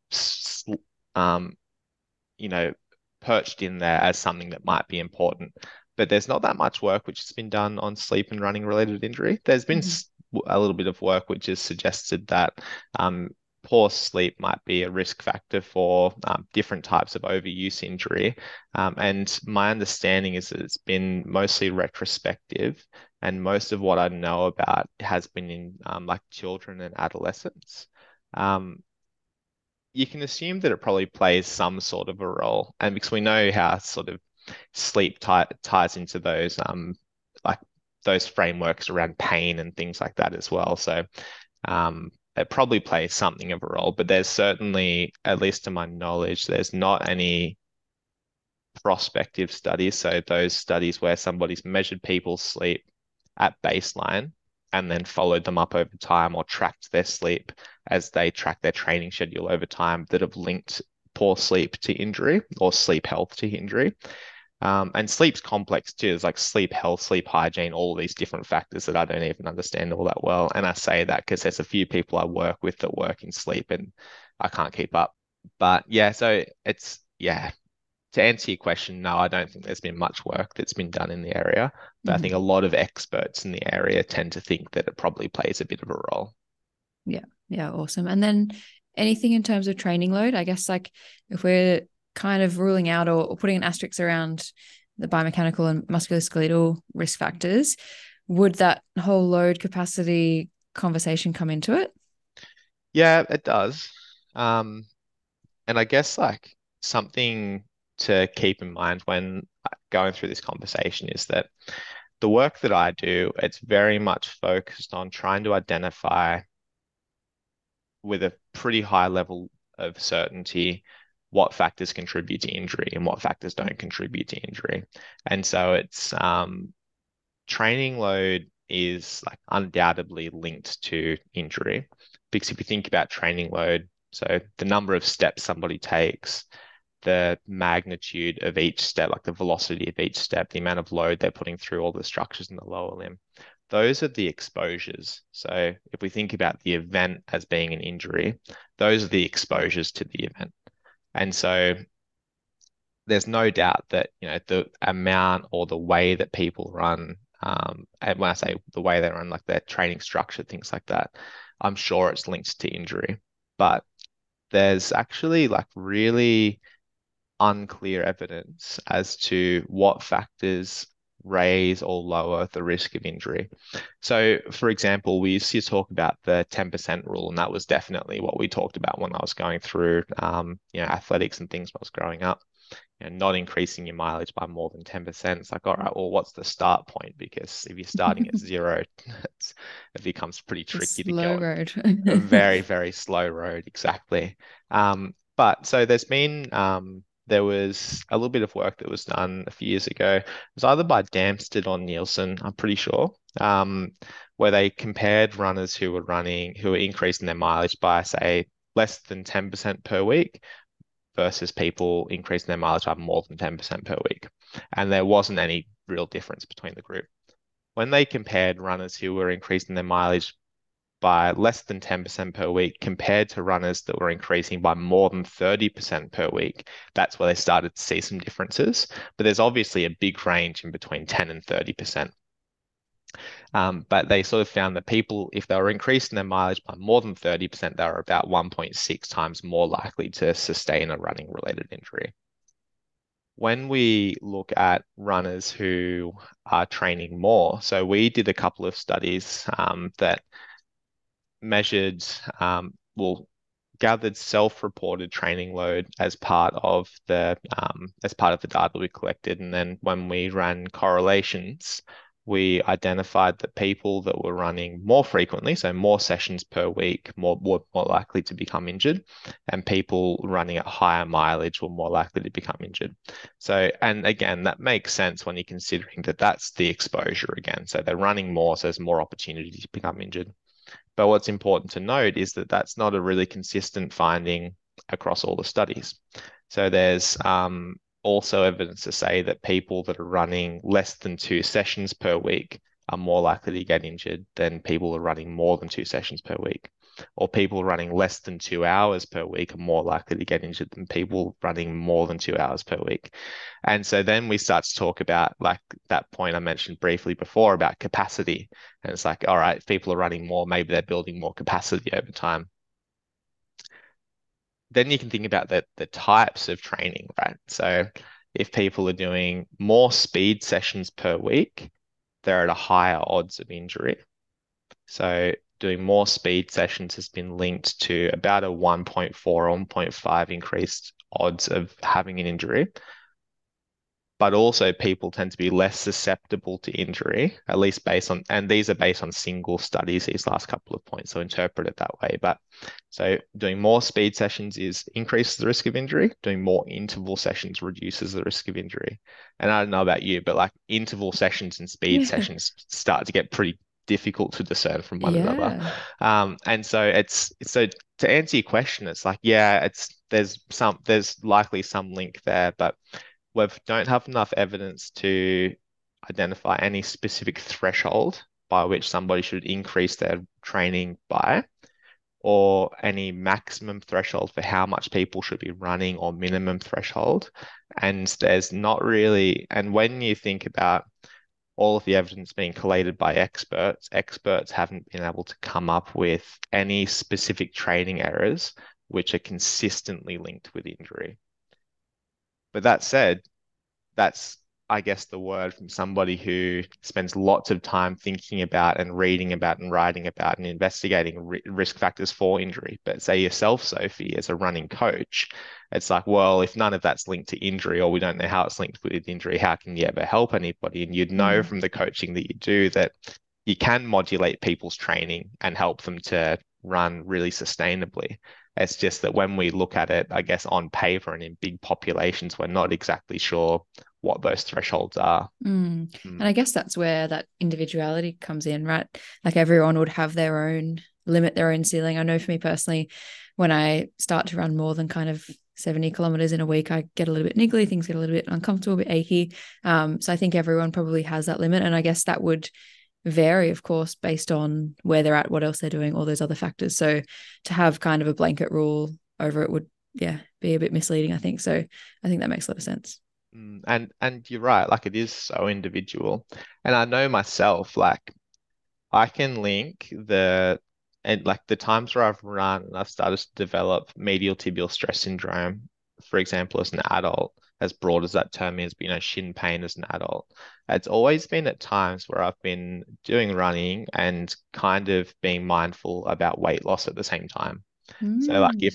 um, you know, perched in there as something that might be important. But there's not that much work which has been done on sleep and running related injury. There's been Mhm. a little bit of work which has suggested that um, poor sleep might be a risk factor for different types of overuse injury. And my understanding is that it's been mostly retrospective, and most of what I know about has been in like children and adolescents. Um, you can assume that it probably plays some sort of a role. And because we know how sort of sleep ties into those like those frameworks around pain and things like that as well. So it probably plays something of a role, but there's certainly, at least to my knowledge, there's not any prospective studies. So those studies where somebody's measured people's sleep at baseline and then followed them up over time or tracked their sleep as they track their training schedule over time that have linked poor sleep to injury or sleep health to injury. And sleep's complex too. There's like sleep health, sleep hygiene, all these different factors that I don't even understand all that well. And I say that because there's a few people I work with that work in sleep and I can't keep up. But yeah, so yeah, to answer your question, no, I don't think there's been much work that's been done in the area, but I think a Mhm. lot of experts in the area tend to think that it probably plays a bit of a role. Yeah, yeah, awesome. And then anything in terms of training load, I guess like if we're kind of ruling out or putting an asterisk around the biomechanical and musculoskeletal risk factors, would that whole load capacity conversation come into it? Yeah, it does. Um, and I guess like something to keep in mind when going through this conversation is that the work that I do, it's very much focused on trying to identify with a pretty high level of certainty what factors contribute to injury and what factors don't contribute to injury. And so it's training load is like undoubtedly linked to injury because if you think about training load, so the number of steps somebody takes, the magnitude of each step, like the velocity of each step, the amount of load they're putting through all the structures in the lower limb. Those are the exposures. So if we think about the event as being an injury, those are the exposures to the event. And so there's no doubt that, the amount or the way that people run, and when I say the way they run, like their training structure, things like that, I'm sure it's linked to injury. But there's actually like really unclear evidence as to what factors raise or lower the risk of injury. So, for example, we used to talk about the 10% rule, and that was definitely what we talked about when I was going through, athletics and things when I was growing up. Not increasing your mileage by more than 10%. It's like, all right, well, what's the start point? Because if you're starting at zero, it becomes pretty The tricky to slow go road. a very, very slow road. Exactly. But so there was a little bit of work that was done a few years ago. It was either by Damstead or Nielsen, I'm pretty sure, where they compared runners who were increasing their mileage by, say, less than 10% per week versus people increasing their mileage by more than 10% per week. And there wasn't any real difference between the group. When they compared runners who were increasing their mileage by less than 10% per week compared to runners that were increasing by more than 30% per week, that's where they started to see some differences. But there's obviously a big range in between 10 and 30%. But they sort of found that people, if they were increasing their mileage by more than 30%, they were about 1.6 times more likely to sustain a running related injury. When we look at runners who are training more, so we did a couple of studies that measured, well, gathered self-reported training load as part of the data we collected, and then when we ran correlations, we identified that people that were running more frequently, so more sessions per week, were more likely to become injured, and people running at higher mileage were more likely to become injured. So, and again, that makes sense when you're considering that that's the exposure again. So they're running more, so there's more opportunity to become injured. But what's important to note is that that's not a really consistent finding across all the studies. So there's also evidence to say that people that are running less than 2 sessions per week are more likely to get injured than people who are running more than 2 sessions per week. Or people running less than 2 hours per week are more likely to get injured than people running more than 2 hours per week. And so then we start to talk about like that point I mentioned briefly before about capacity. And it's like, all right, if people are running more, maybe they're building more capacity over time. Then you can think about the types of training, right? So if people are doing more speed sessions per week, they're at a higher odds of injury. So doing more speed sessions has been linked to about a 1.4 or 1.5 increased odds of having an injury. But also people tend to be less susceptible to injury, at least based on, and these are based on single studies, these last couple of points, so interpret it that way. But so doing more speed sessions increases the risk of injury, doing more interval sessions reduces the risk of injury. And I don't know about you, but like interval sessions and speed sessions start to get pretty difficult to discern from one another. And so so to answer your question, it's like, yeah, there's likely some link there, but we don't have enough evidence to identify any specific threshold by which somebody should increase their training by, or any maximum threshold for how much people should be running or minimum threshold. And there's not really, and when you think about all of the evidence being collated by experts haven't been able to come up with any specific training errors which are consistently linked with injury. But that said, that's, I guess, the word from somebody who spends lots of time thinking about and reading about and writing about and investigating risk factors for injury. But say yourself, Sophie, as a running coach, it's like, well, if none of that's linked to injury, or we don't know how it's linked with injury, how can you ever help anybody? And you'd know from the coaching that you do that you can modulate people's training and help them to run really sustainably. It's just that when we look at it, I guess, on paper and in big populations, we're not exactly sure what those thresholds are. And I guess that's where that individuality comes in, right? Like everyone would have their own limit, their own ceiling. I know for me personally, when I start to run more than kind of 70 kilometers in a week, I get a little bit niggly, things get a little bit uncomfortable, a bit achy. So I think everyone probably has that limit. And I guess that would vary, of course, based on where they're at, what else they're doing, all those other factors. So to have kind of a blanket rule over it would, be a bit misleading, I think. So I think that makes a lot of sense. And you're right, like it is so individual. And I know myself, like I can link the times where I've run and I've started to develop medial tibial stress syndrome, for example, as an adult, as broad as that term is, but shin pain as an adult. It's always been at times where I've been doing running and kind of being mindful about weight loss at the same time. So like if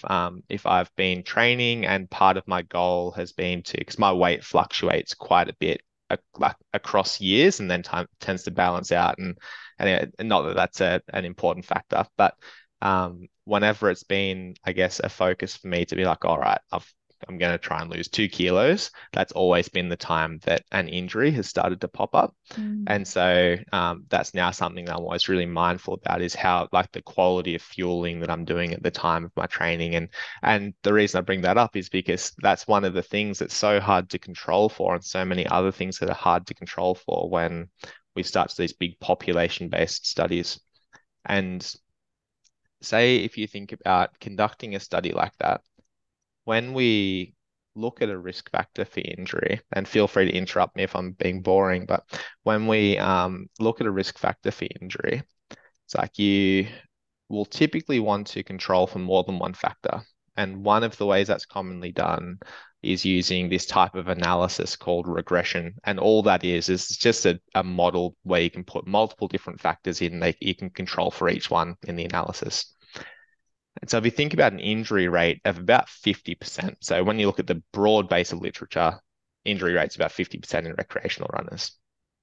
I've been training and part of my goal has been to, because my weight fluctuates quite a bit like across years and then time tends to balance out, and not that that's an important factor, but whenever it's been, I guess, a focus for me to be like, all right, I'm going to try and lose 2 kilos. That's always been the time that an injury has started to pop up. And so that's now something that I'm always really mindful about, is how, like, the quality of fueling that I'm doing at the time of my training. And the reason I bring that up is because that's one of the things that's so hard to control for, and so many other things that are hard to control for when we start these big population-based studies. And say if you think about conducting a study like that, when we look at a risk factor for injury, and feel free to interrupt me if I'm being boring, but when we look at a risk factor for injury, it's like you will typically want to control for more than one factor. And one of the ways that's commonly done is using this type of analysis called regression. And all that is just a model where you can put multiple different factors in, you can control for each one in the analysis. And so if you think about an injury rate of about 50%, so when you look at the broad base of literature, injury rates about 50% in recreational runners.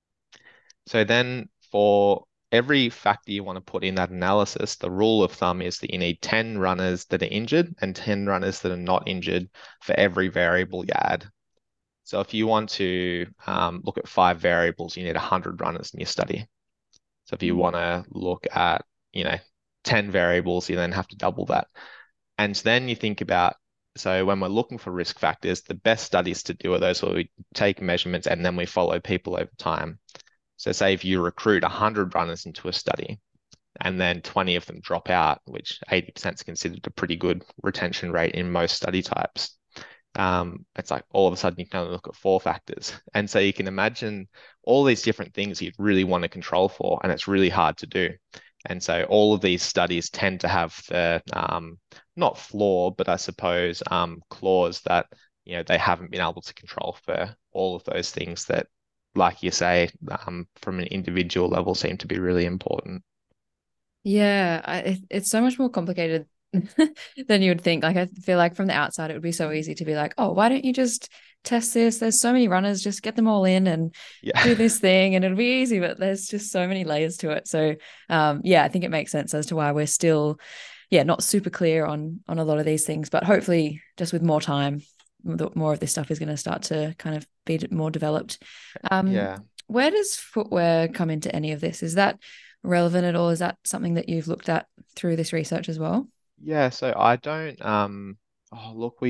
So then for every factor you want to put in that analysis, the rule of thumb is that you need 10 runners that are injured and 10 runners that are not injured for every variable you add. So if you want to look at 5 variables, you need 100 runners in your study. So if you want to look at, 10 variables, you then have to double that. And then you think about, so when we're looking for risk factors, the best studies to do are those where we take measurements and then we follow people over time. So say if you recruit 100 runners into a study and then 20 of them drop out, which 80% is considered a pretty good retention rate in most study types. It's like all of a sudden you can only look at 4 factors. And so you can imagine all these different things you'd really want to control for, and it's really hard to do. And so all of these studies tend to have the not flaw, but I suppose clause that they haven't been able to control for all of those things that, like you say, from an individual level seem to be really important. Yeah, it's so much more complicated than you would think. Like, I feel like from the outside, it would be so easy to be like, oh, why don't you just test this? There's so many runners, just get them all in and do Yeah. this thing, and it'll be easy. But there's just so many layers to it. So, yeah, I think it makes sense as to why we're still, yeah, not super clear on a lot of these things. But hopefully, just with more time, more of this stuff is going to start to kind of be more developed. Um, Yeah. where does footwear come into any of this? Is that relevant at all? Is that something that you've looked at through this research as well? Yeah, so I don't oh look,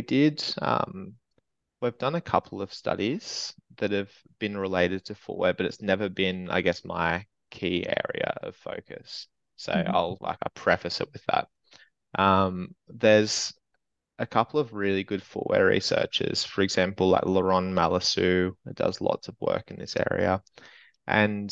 we've done a couple of studies that have been related to footwear, but it's never been, I guess, my key area of focus. So Mhm. I preface it with that. There's a couple of really good footwear researchers, for example, like Laurent Malassou, who does lots of work in this area. And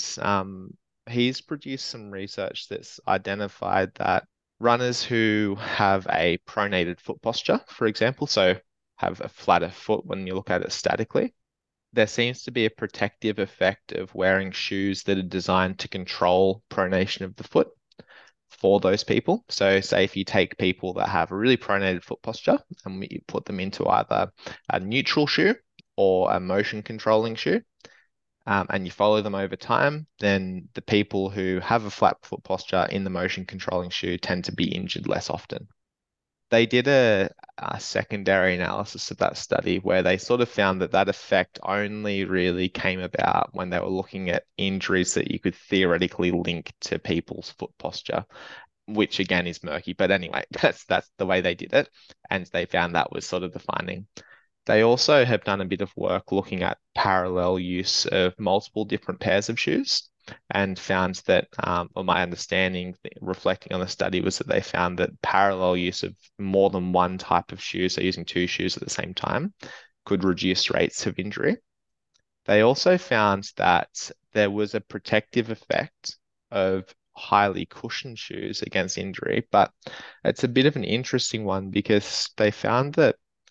he's produced some research that's identified that runners who have a pronated foot posture, for example, so have a flatter foot when you look at it statically, there seems to be a protective effect of wearing shoes that are designed to control pronation of the foot for those people. So, say if you take people that have a really pronated foot posture and you put them into either a neutral shoe or a motion controlling shoe, and you follow them over time, then the people who have a flat foot posture in the motion controlling shoe tend to be injured less often. They did a secondary analysis of that study where they sort of found that that effect only really came about when they were looking at injuries that you could theoretically link to people's foot posture, which again is murky. But anyway, that's the way they did it, and they found that was sort of the finding. They also have done a bit of work looking at parallel use of multiple different pairs of shoes and found that, or my understanding, reflecting on the study, was that they found that parallel use of more than one type of shoe, so using 2 shoes at the same time, could reduce rates of injury. They also found that there was a protective effect of highly cushioned shoes against injury, but it's a bit of an interesting one because they found that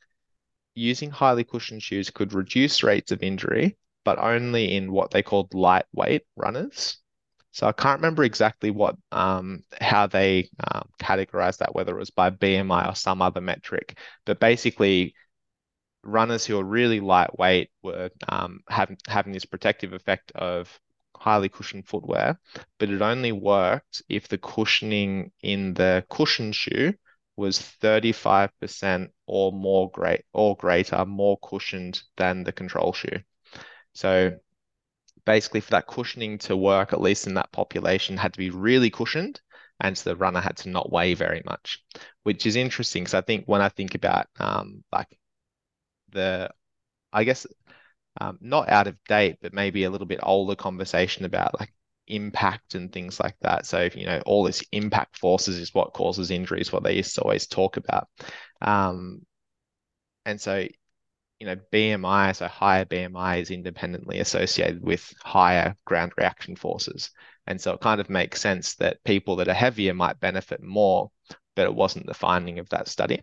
using highly cushioned shoes could reduce rates of injury, but only in what they called lightweight runners. So I can't remember exactly what how they categorized that, whether it was by BMI or some other metric. But basically, runners who are really lightweight were having this protective effect of highly cushioned footwear, but it only worked if the cushioning in the cushion shoe was 35% or greater, more cushioned than the control shoe. So basically for that cushioning to work, at least in that population, had to be really cushioned, and so the runner had to not weigh very much, which is interesting because I think when I think about like the, I guess not out of date, but maybe a little bit older conversation about like impact and things like that. So, all this impact forces is what causes injuries, what they used to always talk about. Um, and so, BMI, so higher BMI is independently associated with higher ground reaction forces. And so it kind of makes sense that people that are heavier might benefit more, but it wasn't the finding of that study.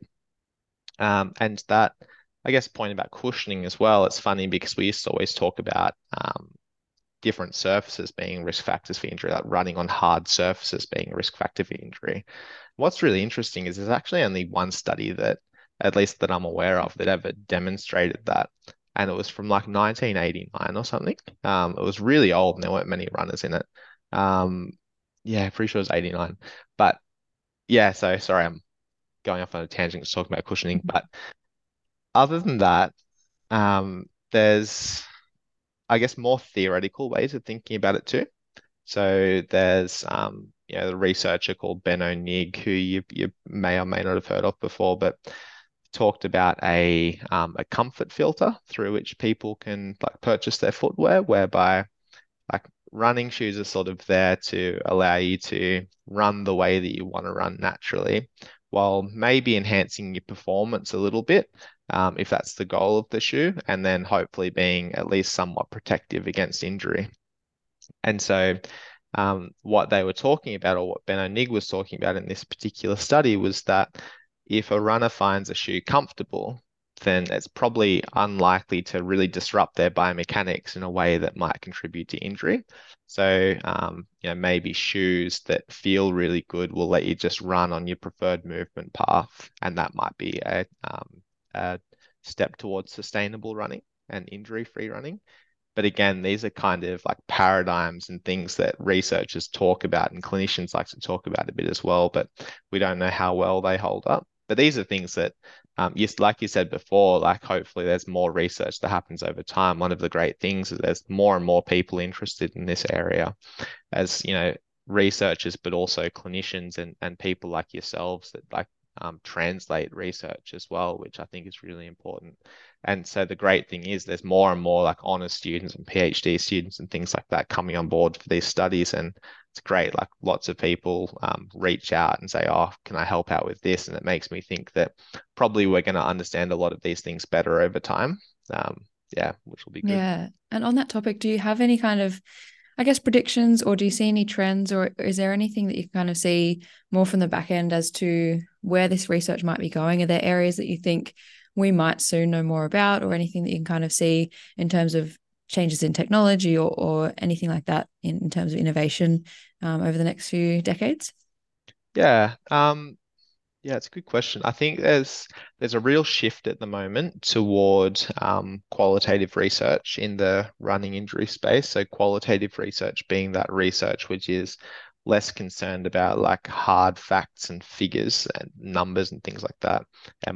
And that, I guess, point about cushioning as well, it's funny because we used to always talk about different surfaces being risk factors for injury, like running on hard surfaces being a risk factor for injury. What's really interesting is there's actually only one study that, at least that I'm aware of, that ever demonstrated that. And it was from like 1989 or something. It was really old and there weren't many runners in it. Um, yeah, pretty sure it was 89. But yeah, so sorry, I'm going off on a tangent just talking about cushioning. But other than that, there's, I guess, more theoretical ways of thinking about it too. So there's the researcher called Ben O'Nig, who you may or may not have heard of before, but talked about a comfort filter through which people can like purchase their footwear, whereby like running shoes are sort of there to allow you to run the way that you want to run naturally, while maybe enhancing your performance a little bit, if that's the goal of the shoe, and then hopefully being at least somewhat protective against injury. And so, what they were talking about, or what Ben O'Nig was talking about in this particular study, was that if a runner finds a shoe comfortable, then it's probably unlikely to really disrupt their biomechanics in a way that might contribute to injury. So, maybe shoes that feel really good will let you just run on your preferred movement path, and that might be a step towards sustainable running and injury-free running. But again, these are kind of like paradigms and things that researchers talk about and clinicians like to talk about a bit as well, but we don't know how well they hold up. But these are things that, yes, like you said before, like hopefully there's more research that happens over time. One of the great things is there's more and more people interested in this area as, researchers, but also clinicians and people like yourselves that like translate research as well, which I think is really important. And so the great thing is there's more and more like honors students and PhD students and things like that coming on board for these studies. And it's great. Like lots of people reach out and say, oh, can I help out with this? And it makes me think that probably we're going to understand a lot of these things better over time. Yeah, which will be good. Yeah. And on that topic, do you have any kind of, I guess, predictions, or do you see any trends, or is there anything that you kind of see more from the back end as to where this research might be going? Are there areas that you think we might soon know more about, or anything that you can kind of see in terms of changes in technology, or anything like that in terms of innovation over the next few decades? Yeah. Yeah, it's a good question. I think there's a real shift at the moment toward qualitative research in the running injury space. So qualitative research being that research which is less concerned about like hard facts and figures and numbers and things like that, and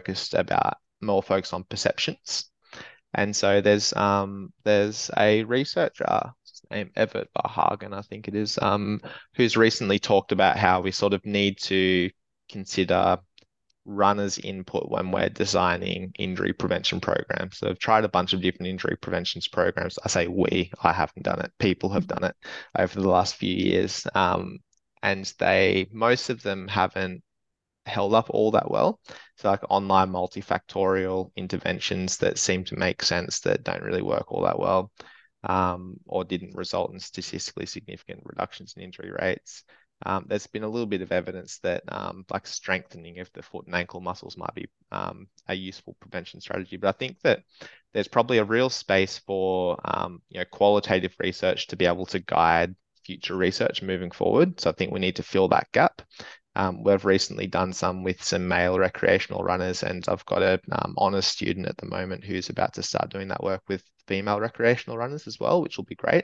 more focused on perceptions. And so there's a researcher named Everett Barhagen, I think it is, who's recently talked about how we sort of need to consider runners' input when we're designing injury prevention programs. So I've tried a bunch of different injury prevention programs. I say we, I haven't done it. People have done it over the last few years. And most of them haven't held up all that well. So like online multifactorial interventions that seem to make sense that don't really work all that well, or didn't result in statistically significant reductions in injury rates. There's been a little bit of evidence that like strengthening of the foot and ankle muscles might be a useful prevention strategy. But I think that there's probably a real space for qualitative research to be able to guide future research moving forward. So I think we need to fill that gap. We've recently done some with some male recreational runners, and I've got a honours student at the moment who's about to start doing that work with female recreational runners as well, which will be great.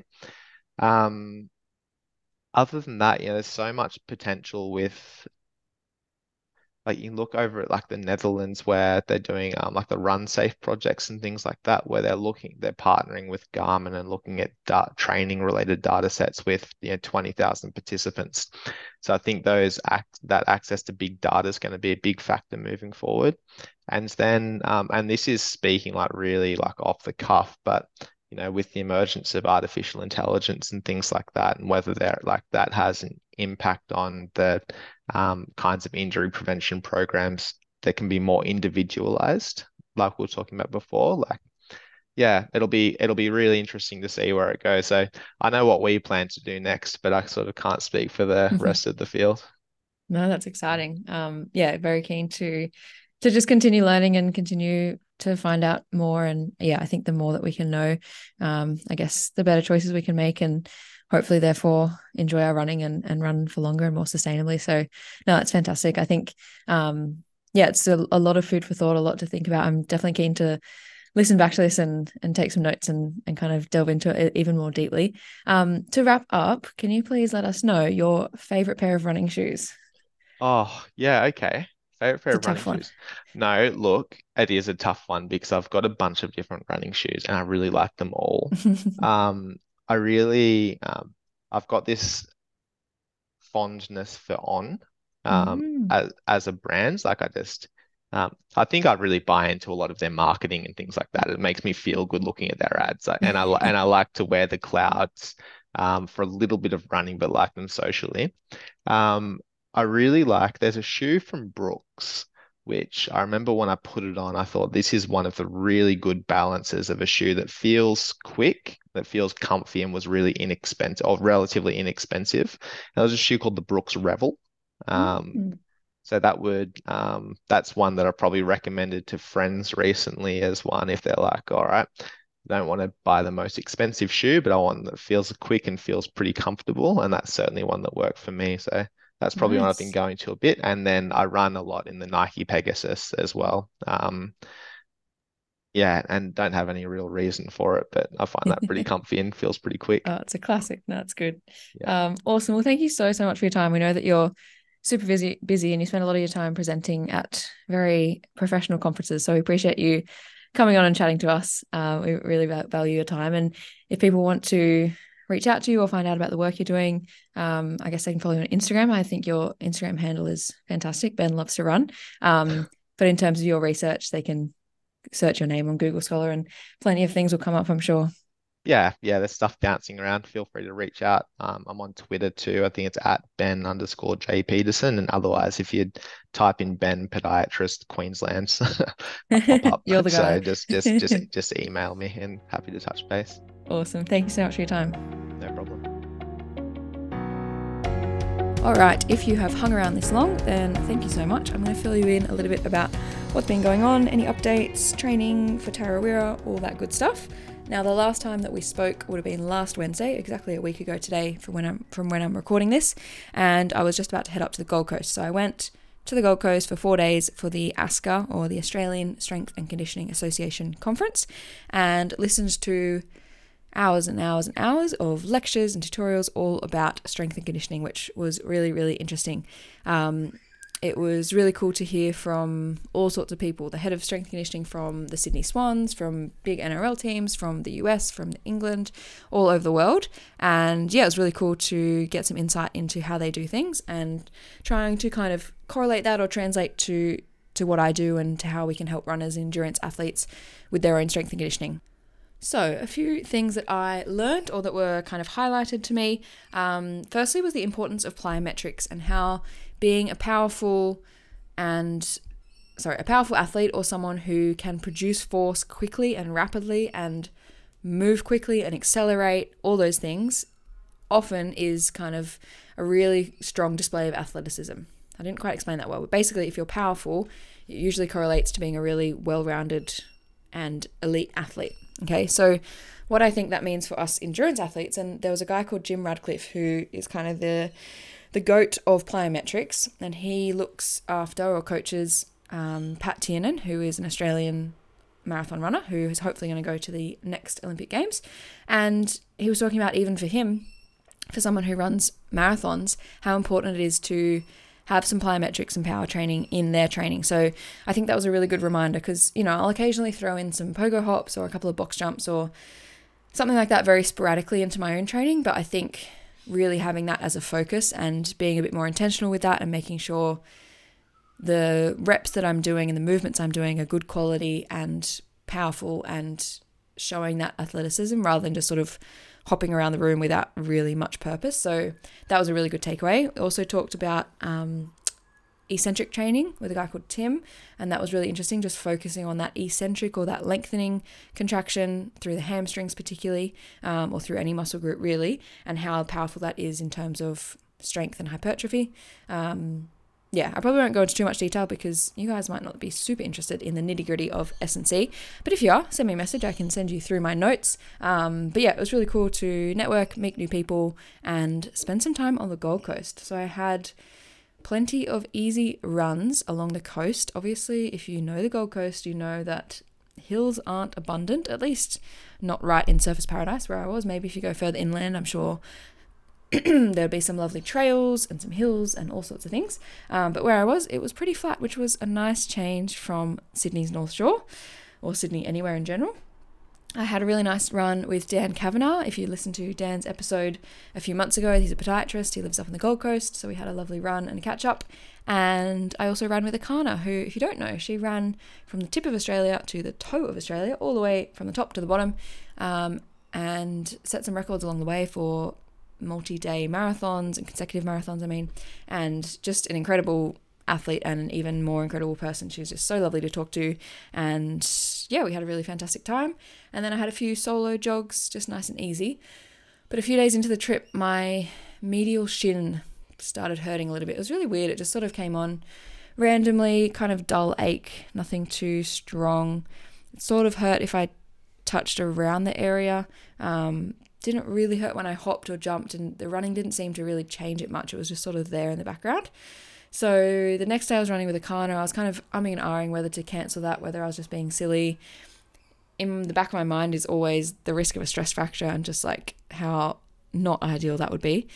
Other than that, there's so much potential with like you can look over at like the Netherlands where they're doing like the run safe projects and things like that, where they're partnering with Garmin and looking at training related data sets with 20,000 participants. So I think that access to big data is going to be a big factor moving forward. And then and this is speaking like really like off the cuff, but with the emergence of artificial intelligence and things like that, and whether that has an impact on the kinds of injury prevention programs that can be more individualized, like we were talking about before. Like, yeah, it'll be really interesting to see where it goes. So I know what we plan to do next, but I sort of can't speak for the rest of the field. No, that's exciting. Yeah, very keen to just continue learning and continue to find out more. And yeah, I think the more that we can know, I guess the better choices we can make. And hopefully therefore enjoy our running and run for longer and more sustainably. So no, it's fantastic. I think, yeah, it's a lot of food for thought, a lot to think about. I'm definitely keen to listen back to this and take some notes and kind of delve into it even more deeply. To wrap up, can you please let us know your favorite pair of running shoes? Oh, yeah, okay. Favorite pair It's a of running tough one. shoes. No, look, it is a tough one because I've got a bunch of different running shoes and I really like them all. Um, I really, I've got this fondness for On, Mm. as a brand. Like I think I really buy into a lot of their marketing and things like that. It makes me feel good looking at their ads. And I like to wear the clouds, for a little bit of running, but like them socially. Um, I really like, there's a shoe from Brooks, which I remember when I put it on, I thought this is one of the really good balances of a shoe that feels quick, that feels comfy, and was really inexpensive or relatively inexpensive. And it was a shoe called the Brooks Revel. Um, Mm. so that's one that I probably recommended to friends recently as one if they're like, all right, I don't want to buy the most expensive shoe, but I want one that feels quick and feels pretty comfortable. And that's certainly one that worked for me. So that's probably one I've been Nice. going to a bit. And then I run a lot in the Nike Pegasus as well. Yeah, and don't have any real reason for it, but I find that pretty comfy and feels pretty quick. Oh, it's a classic. No, it's good. Yeah. Awesome. Well, thank you so much for your time. We know that you're super busy and you spend a lot of your time presenting at very professional conferences. So we appreciate you coming on and chatting to us. We really value your time. And if people want to reach out to you or find out about the work you're doing, I guess they can follow you on Instagram. I think your Instagram handle is fantastic. Ben loves to run. But in terms of your research, they can search your name on Google Scholar and plenty of things will come up, I'm sure. Yeah, there's stuff bouncing around. Feel free to reach out. I'm on Twitter too. I think it's at Ben_J Peterson. And otherwise, if you type in Ben Podiatrist Queensland, I pop up. You're the So guy. just email me and happy to touch base. Awesome. Thank you so much for your time. No problem. All right, if you have hung around this long, then thank you so much. I'm going to fill you in a little bit about what's been going on, any updates, training for Tarawera, all that good stuff. Now, the last time that we spoke would have been last Wednesday, exactly a week ago today from when I'm recording this, and I was just about to head up to the Gold Coast. So I went to the Gold Coast for 4 days for the ASCA, or the Australian Strength and Conditioning Association conference, and listened to hours and hours and hours of lectures and tutorials all about strength and conditioning, which was really, really interesting. It was really cool to hear from all sorts of people, the head of strength and conditioning from the Sydney Swans, from big NRL teams, from the US, from England, all over the world. And yeah, it was really cool to get some insight into how they do things and trying to kind of correlate that or translate to what I do and to how we can help runners and endurance athletes with their own strength and conditioning. So, a few things that I learned or that were kind of highlighted to me. Firstly, was the importance of plyometrics and how being a powerful athlete or someone who can produce force quickly and rapidly and move quickly and accelerate, all those things, often is kind of a really strong display of athleticism. I didn't quite explain that well, but basically, if you're powerful, it usually correlates to being a really well-rounded and elite athlete. Okay, so what I think that means for us endurance athletes, and there was a guy called Jim Radcliffe who is kind of the goat of plyometrics, and he looks after or coaches Pat Tiernan, who is an Australian marathon runner who is hopefully going to go to the next Olympic Games. And he was talking about, even for him, for someone who runs marathons, how important it is to have some plyometrics and power training in their training. So I think that was a really good reminder because, I'll occasionally throw in some pogo hops or a couple of box jumps or something like that very sporadically into my own training. But I think really having that as a focus and being a bit more intentional with that and making sure the reps that I'm doing and the movements I'm doing are good quality and powerful and showing that athleticism rather than just sort of hopping around the room without really much purpose. So that was a really good takeaway. We also talked about eccentric training with a guy called Tim, and that was really interesting, just focusing on that eccentric or that lengthening contraction through the hamstrings particularly, or through any muscle group really, and how powerful that is in terms of strength and hypertrophy. yeah, I probably won't go into too much detail because you guys might not be super interested in the nitty-gritty of S&C. But if you are, send me a message. I can send you through my notes. But yeah, it was really cool to network, meet new people, and spend some time on the Gold Coast. So I had plenty of easy runs along the coast. Obviously, if you know the Gold Coast, you know that hills aren't abundant, at least not right in Surfers Paradise where I was. Maybe if you go further inland, I'm sure there'd be some lovely trails and some hills and all sorts of things. But where I was, it was pretty flat, which was a nice change from Sydney's North Shore, or Sydney anywhere in general. I had a really nice run with Dan Kavanagh. If you listened to Dan's episode a few months ago, he's a podiatrist. He lives up on the Gold Coast, so we had a lovely run and a catch up. And I also ran with Akana, who, if you don't know, she ran from the tip of Australia to the toe of Australia, all the way from the top to the bottom, and set some records along the way for multi-day marathons and consecutive marathons, and just an incredible athlete and an even more incredible person. She was just so lovely to talk to, and yeah, we had a really fantastic time. And then I had a few solo jogs, just nice and easy. But a few days into the trip, my medial shin started hurting a little bit. It was really weird. It just sort of came on randomly, kind of dull ache, nothing too strong. It sort of hurt if I touched around the area. Didn't really hurt when I hopped or jumped, and the running didn't seem to really change it much. It was just sort of there in the background. So the next day I was running with Akana. I was kind of umming and ahhing whether to cancel that, whether I was just being silly. In the back of my mind is always the risk of a stress fracture and just like how not ideal that would be.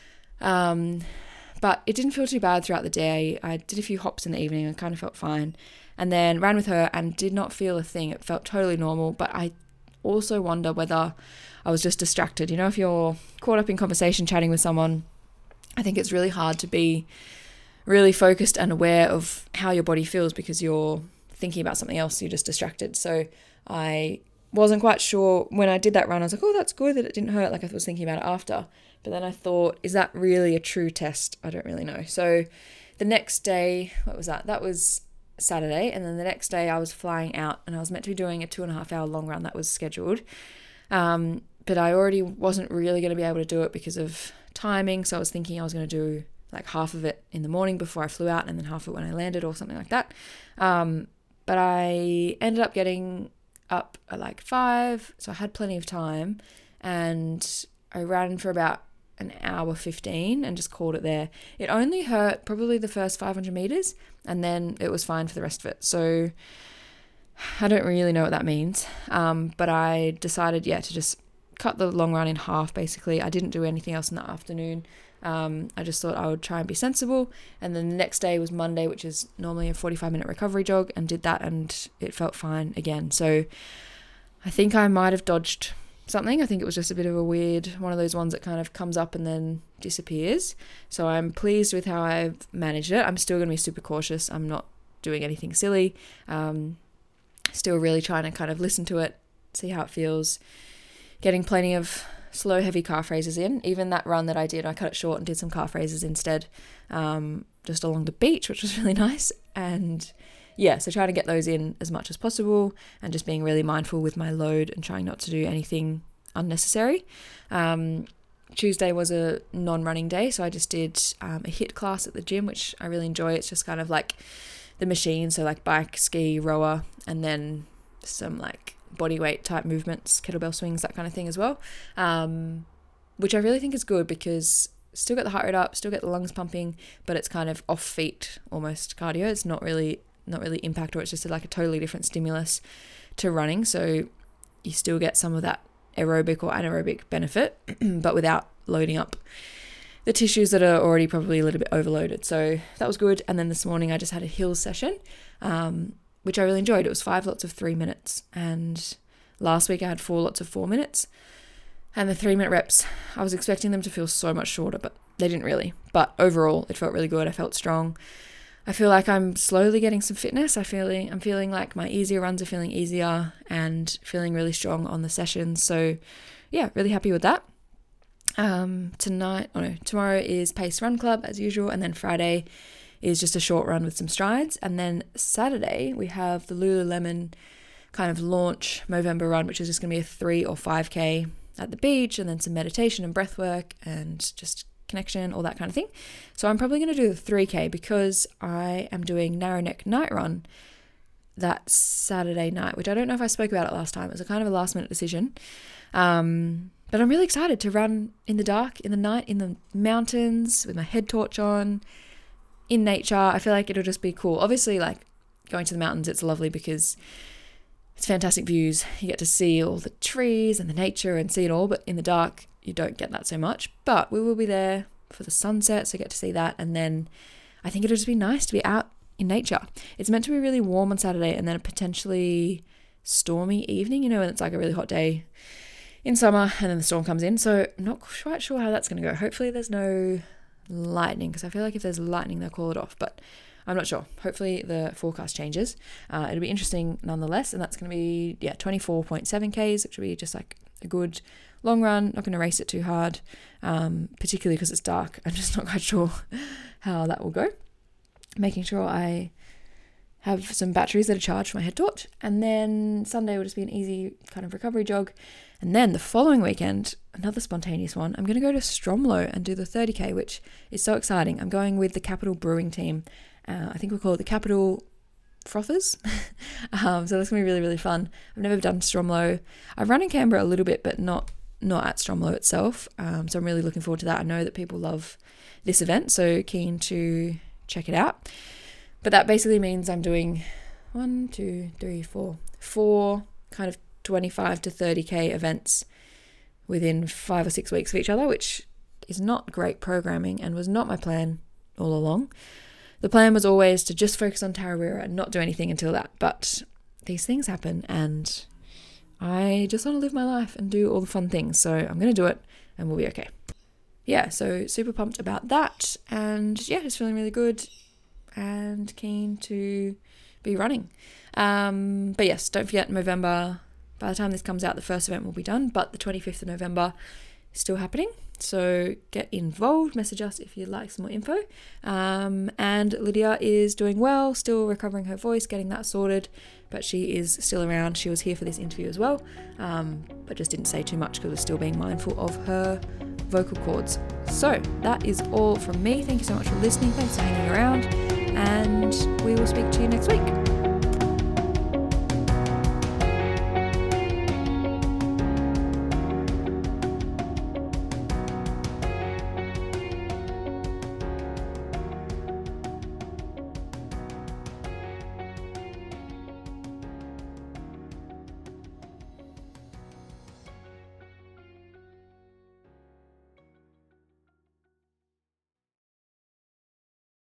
But it didn't feel too bad throughout the day. I did a few hops in the evening and kind of felt fine. And then ran with her and did not feel a thing. It felt totally normal, but I also wonder whether I was just distracted. You know, if you're caught up in conversation chatting with someone, I think it's really hard to be really focused and aware of how your body feels because you're thinking about something else, you're just distracted. So I wasn't quite sure when I did that run. I was like, oh, that's good that it didn't hurt. Like I was thinking about it after. But then I thought, is that really a true test? I don't really know. So the next day, what was that? That was Saturday. And then the next day I was flying out and I was meant to be doing a 2.5 hour long run that was scheduled. But I already wasn't really going to be able to do it because of timing. So I was thinking I was going to do like half of it in the morning before I flew out and then half of it when I landed or something like that. But I ended up getting up at like 5. So I had plenty of time and I ran for about an hour 15 and just called it there. It only hurt probably the first 500 meters and then it was fine for the rest of it. So I don't really know what that means. But I decided, to just cut the long run in half basically. I didn't do anything else in the afternoon. I just thought I would try and be sensible. And then the next day was Monday, which is normally a 45-minute recovery jog, and did that and it felt fine again. So I think I might have dodged something. I think it was just a bit of a weird, one of those ones that kind of comes up and then disappears. So I'm pleased with how I've managed it. I'm still going to be super cautious. I'm not doing anything silly. Still really trying to kind of listen to it, see how it feels. Getting plenty of slow, heavy calf raises in. Even that run that I did, I cut it short and did some calf raises instead, just along the beach, which was really nice. And so trying to get those in as much as possible and just being really mindful with my load and trying not to do anything unnecessary. Tuesday was a non-running day, so I just did a HIIT class at the gym, which I really enjoy. It's just kind of like the machine, so like bike, ski, rower, and then some like body weight type movements, kettlebell swings, that kind of thing as well, which I really think is good because still get the heart rate up, still get the lungs pumping, but it's kind of off feet almost cardio. It's not really impact, or it's just like a totally different stimulus to running, so you still get some of that aerobic or anaerobic benefit but without loading up the tissues that are already probably a little bit overloaded. So that was good. And then this morning I just had a hills session, which I really enjoyed. It was 5 lots of 3 minutes, and last week I had 4 lots of 4 minutes, and the 3-minute reps, I was expecting them to feel so much shorter, but they didn't really. But overall it felt really good. I felt strong. I feel like I'm slowly getting some fitness. I'm feeling like my easier runs are feeling easier and feeling really strong on the sessions. So yeah, really happy with that. Tomorrow is Pace Run Club as usual, and then Friday is just a short run with some strides, and then Saturday we have the Lululemon kind of launch Movember run, which is just going to be a 3 or 5k at the beach, and then some meditation and breath work and just connection, all that kind of thing. So I'm probably going to do the 3K because I am doing Narrow Neck Night Run that Saturday night, which I don't know if I spoke about it last time. It was a kind of a last minute decision. But I'm really excited to run in the dark, in the night, in the mountains with my head torch on, in nature. I feel like it'll just be cool. Obviously, like going to the mountains, it's lovely because it's fantastic views. You get to see all the trees and the nature and see it all, but in the dark, you don't get that so much. But we will be there for the sunset, so get to see that. And then I think it'll just be nice to be out in nature. It's meant to be really warm on Saturday and then a potentially stormy evening, when it's like a really hot day in summer and then the storm comes in. So I'm not quite sure how that's going to go. Hopefully there's no lightning, because I feel like if there's lightning, they'll call it off, but I'm not sure. Hopefully the forecast changes. It'll be interesting nonetheless, and that's going to be 24.7 Ks, which will be just like a good long run. Not going to race it too hard, particularly because it's dark. I'm just not quite sure how that will go. Making sure I have some batteries that are charged for my head torch, and then Sunday will just be an easy kind of recovery jog. And then the following weekend, another spontaneous one, I'm going to go to Stromlo and do the 30K, which is so exciting. I'm going with the Capital Brewing team. I think we'll call it the Capital Frothers. So that's going to be really, really fun. I've never done Stromlo. I've run in Canberra a little bit, but not at Stromlo itself. So I'm really looking forward to that. I know that people love this event, so keen to check it out. But that basically means I'm doing 4 kind of 25 to 30K events within 5 or 6 weeks of each other, which is not great programming and was not my plan all along. The plan was always to just focus on Tarawera and not do anything until that. But these things happen and I just want to live my life and do all the fun things. So I'm going to do it and we'll be okay. Yeah, so super pumped about that. And just feeling really good and keen to be running. But yes, don't forget November. By the time this comes out, the first event will be done, but the 25th of November is still happening. So get involved, message us if you'd like some more info. And Lydia is doing well, still recovering her voice, getting that sorted, but she is still around. She was here for this interview as well, but just didn't say too much because we're still being mindful of her vocal cords. So that is all from me. Thank you so much for listening. Thanks for hanging around, and we will speak to you next week.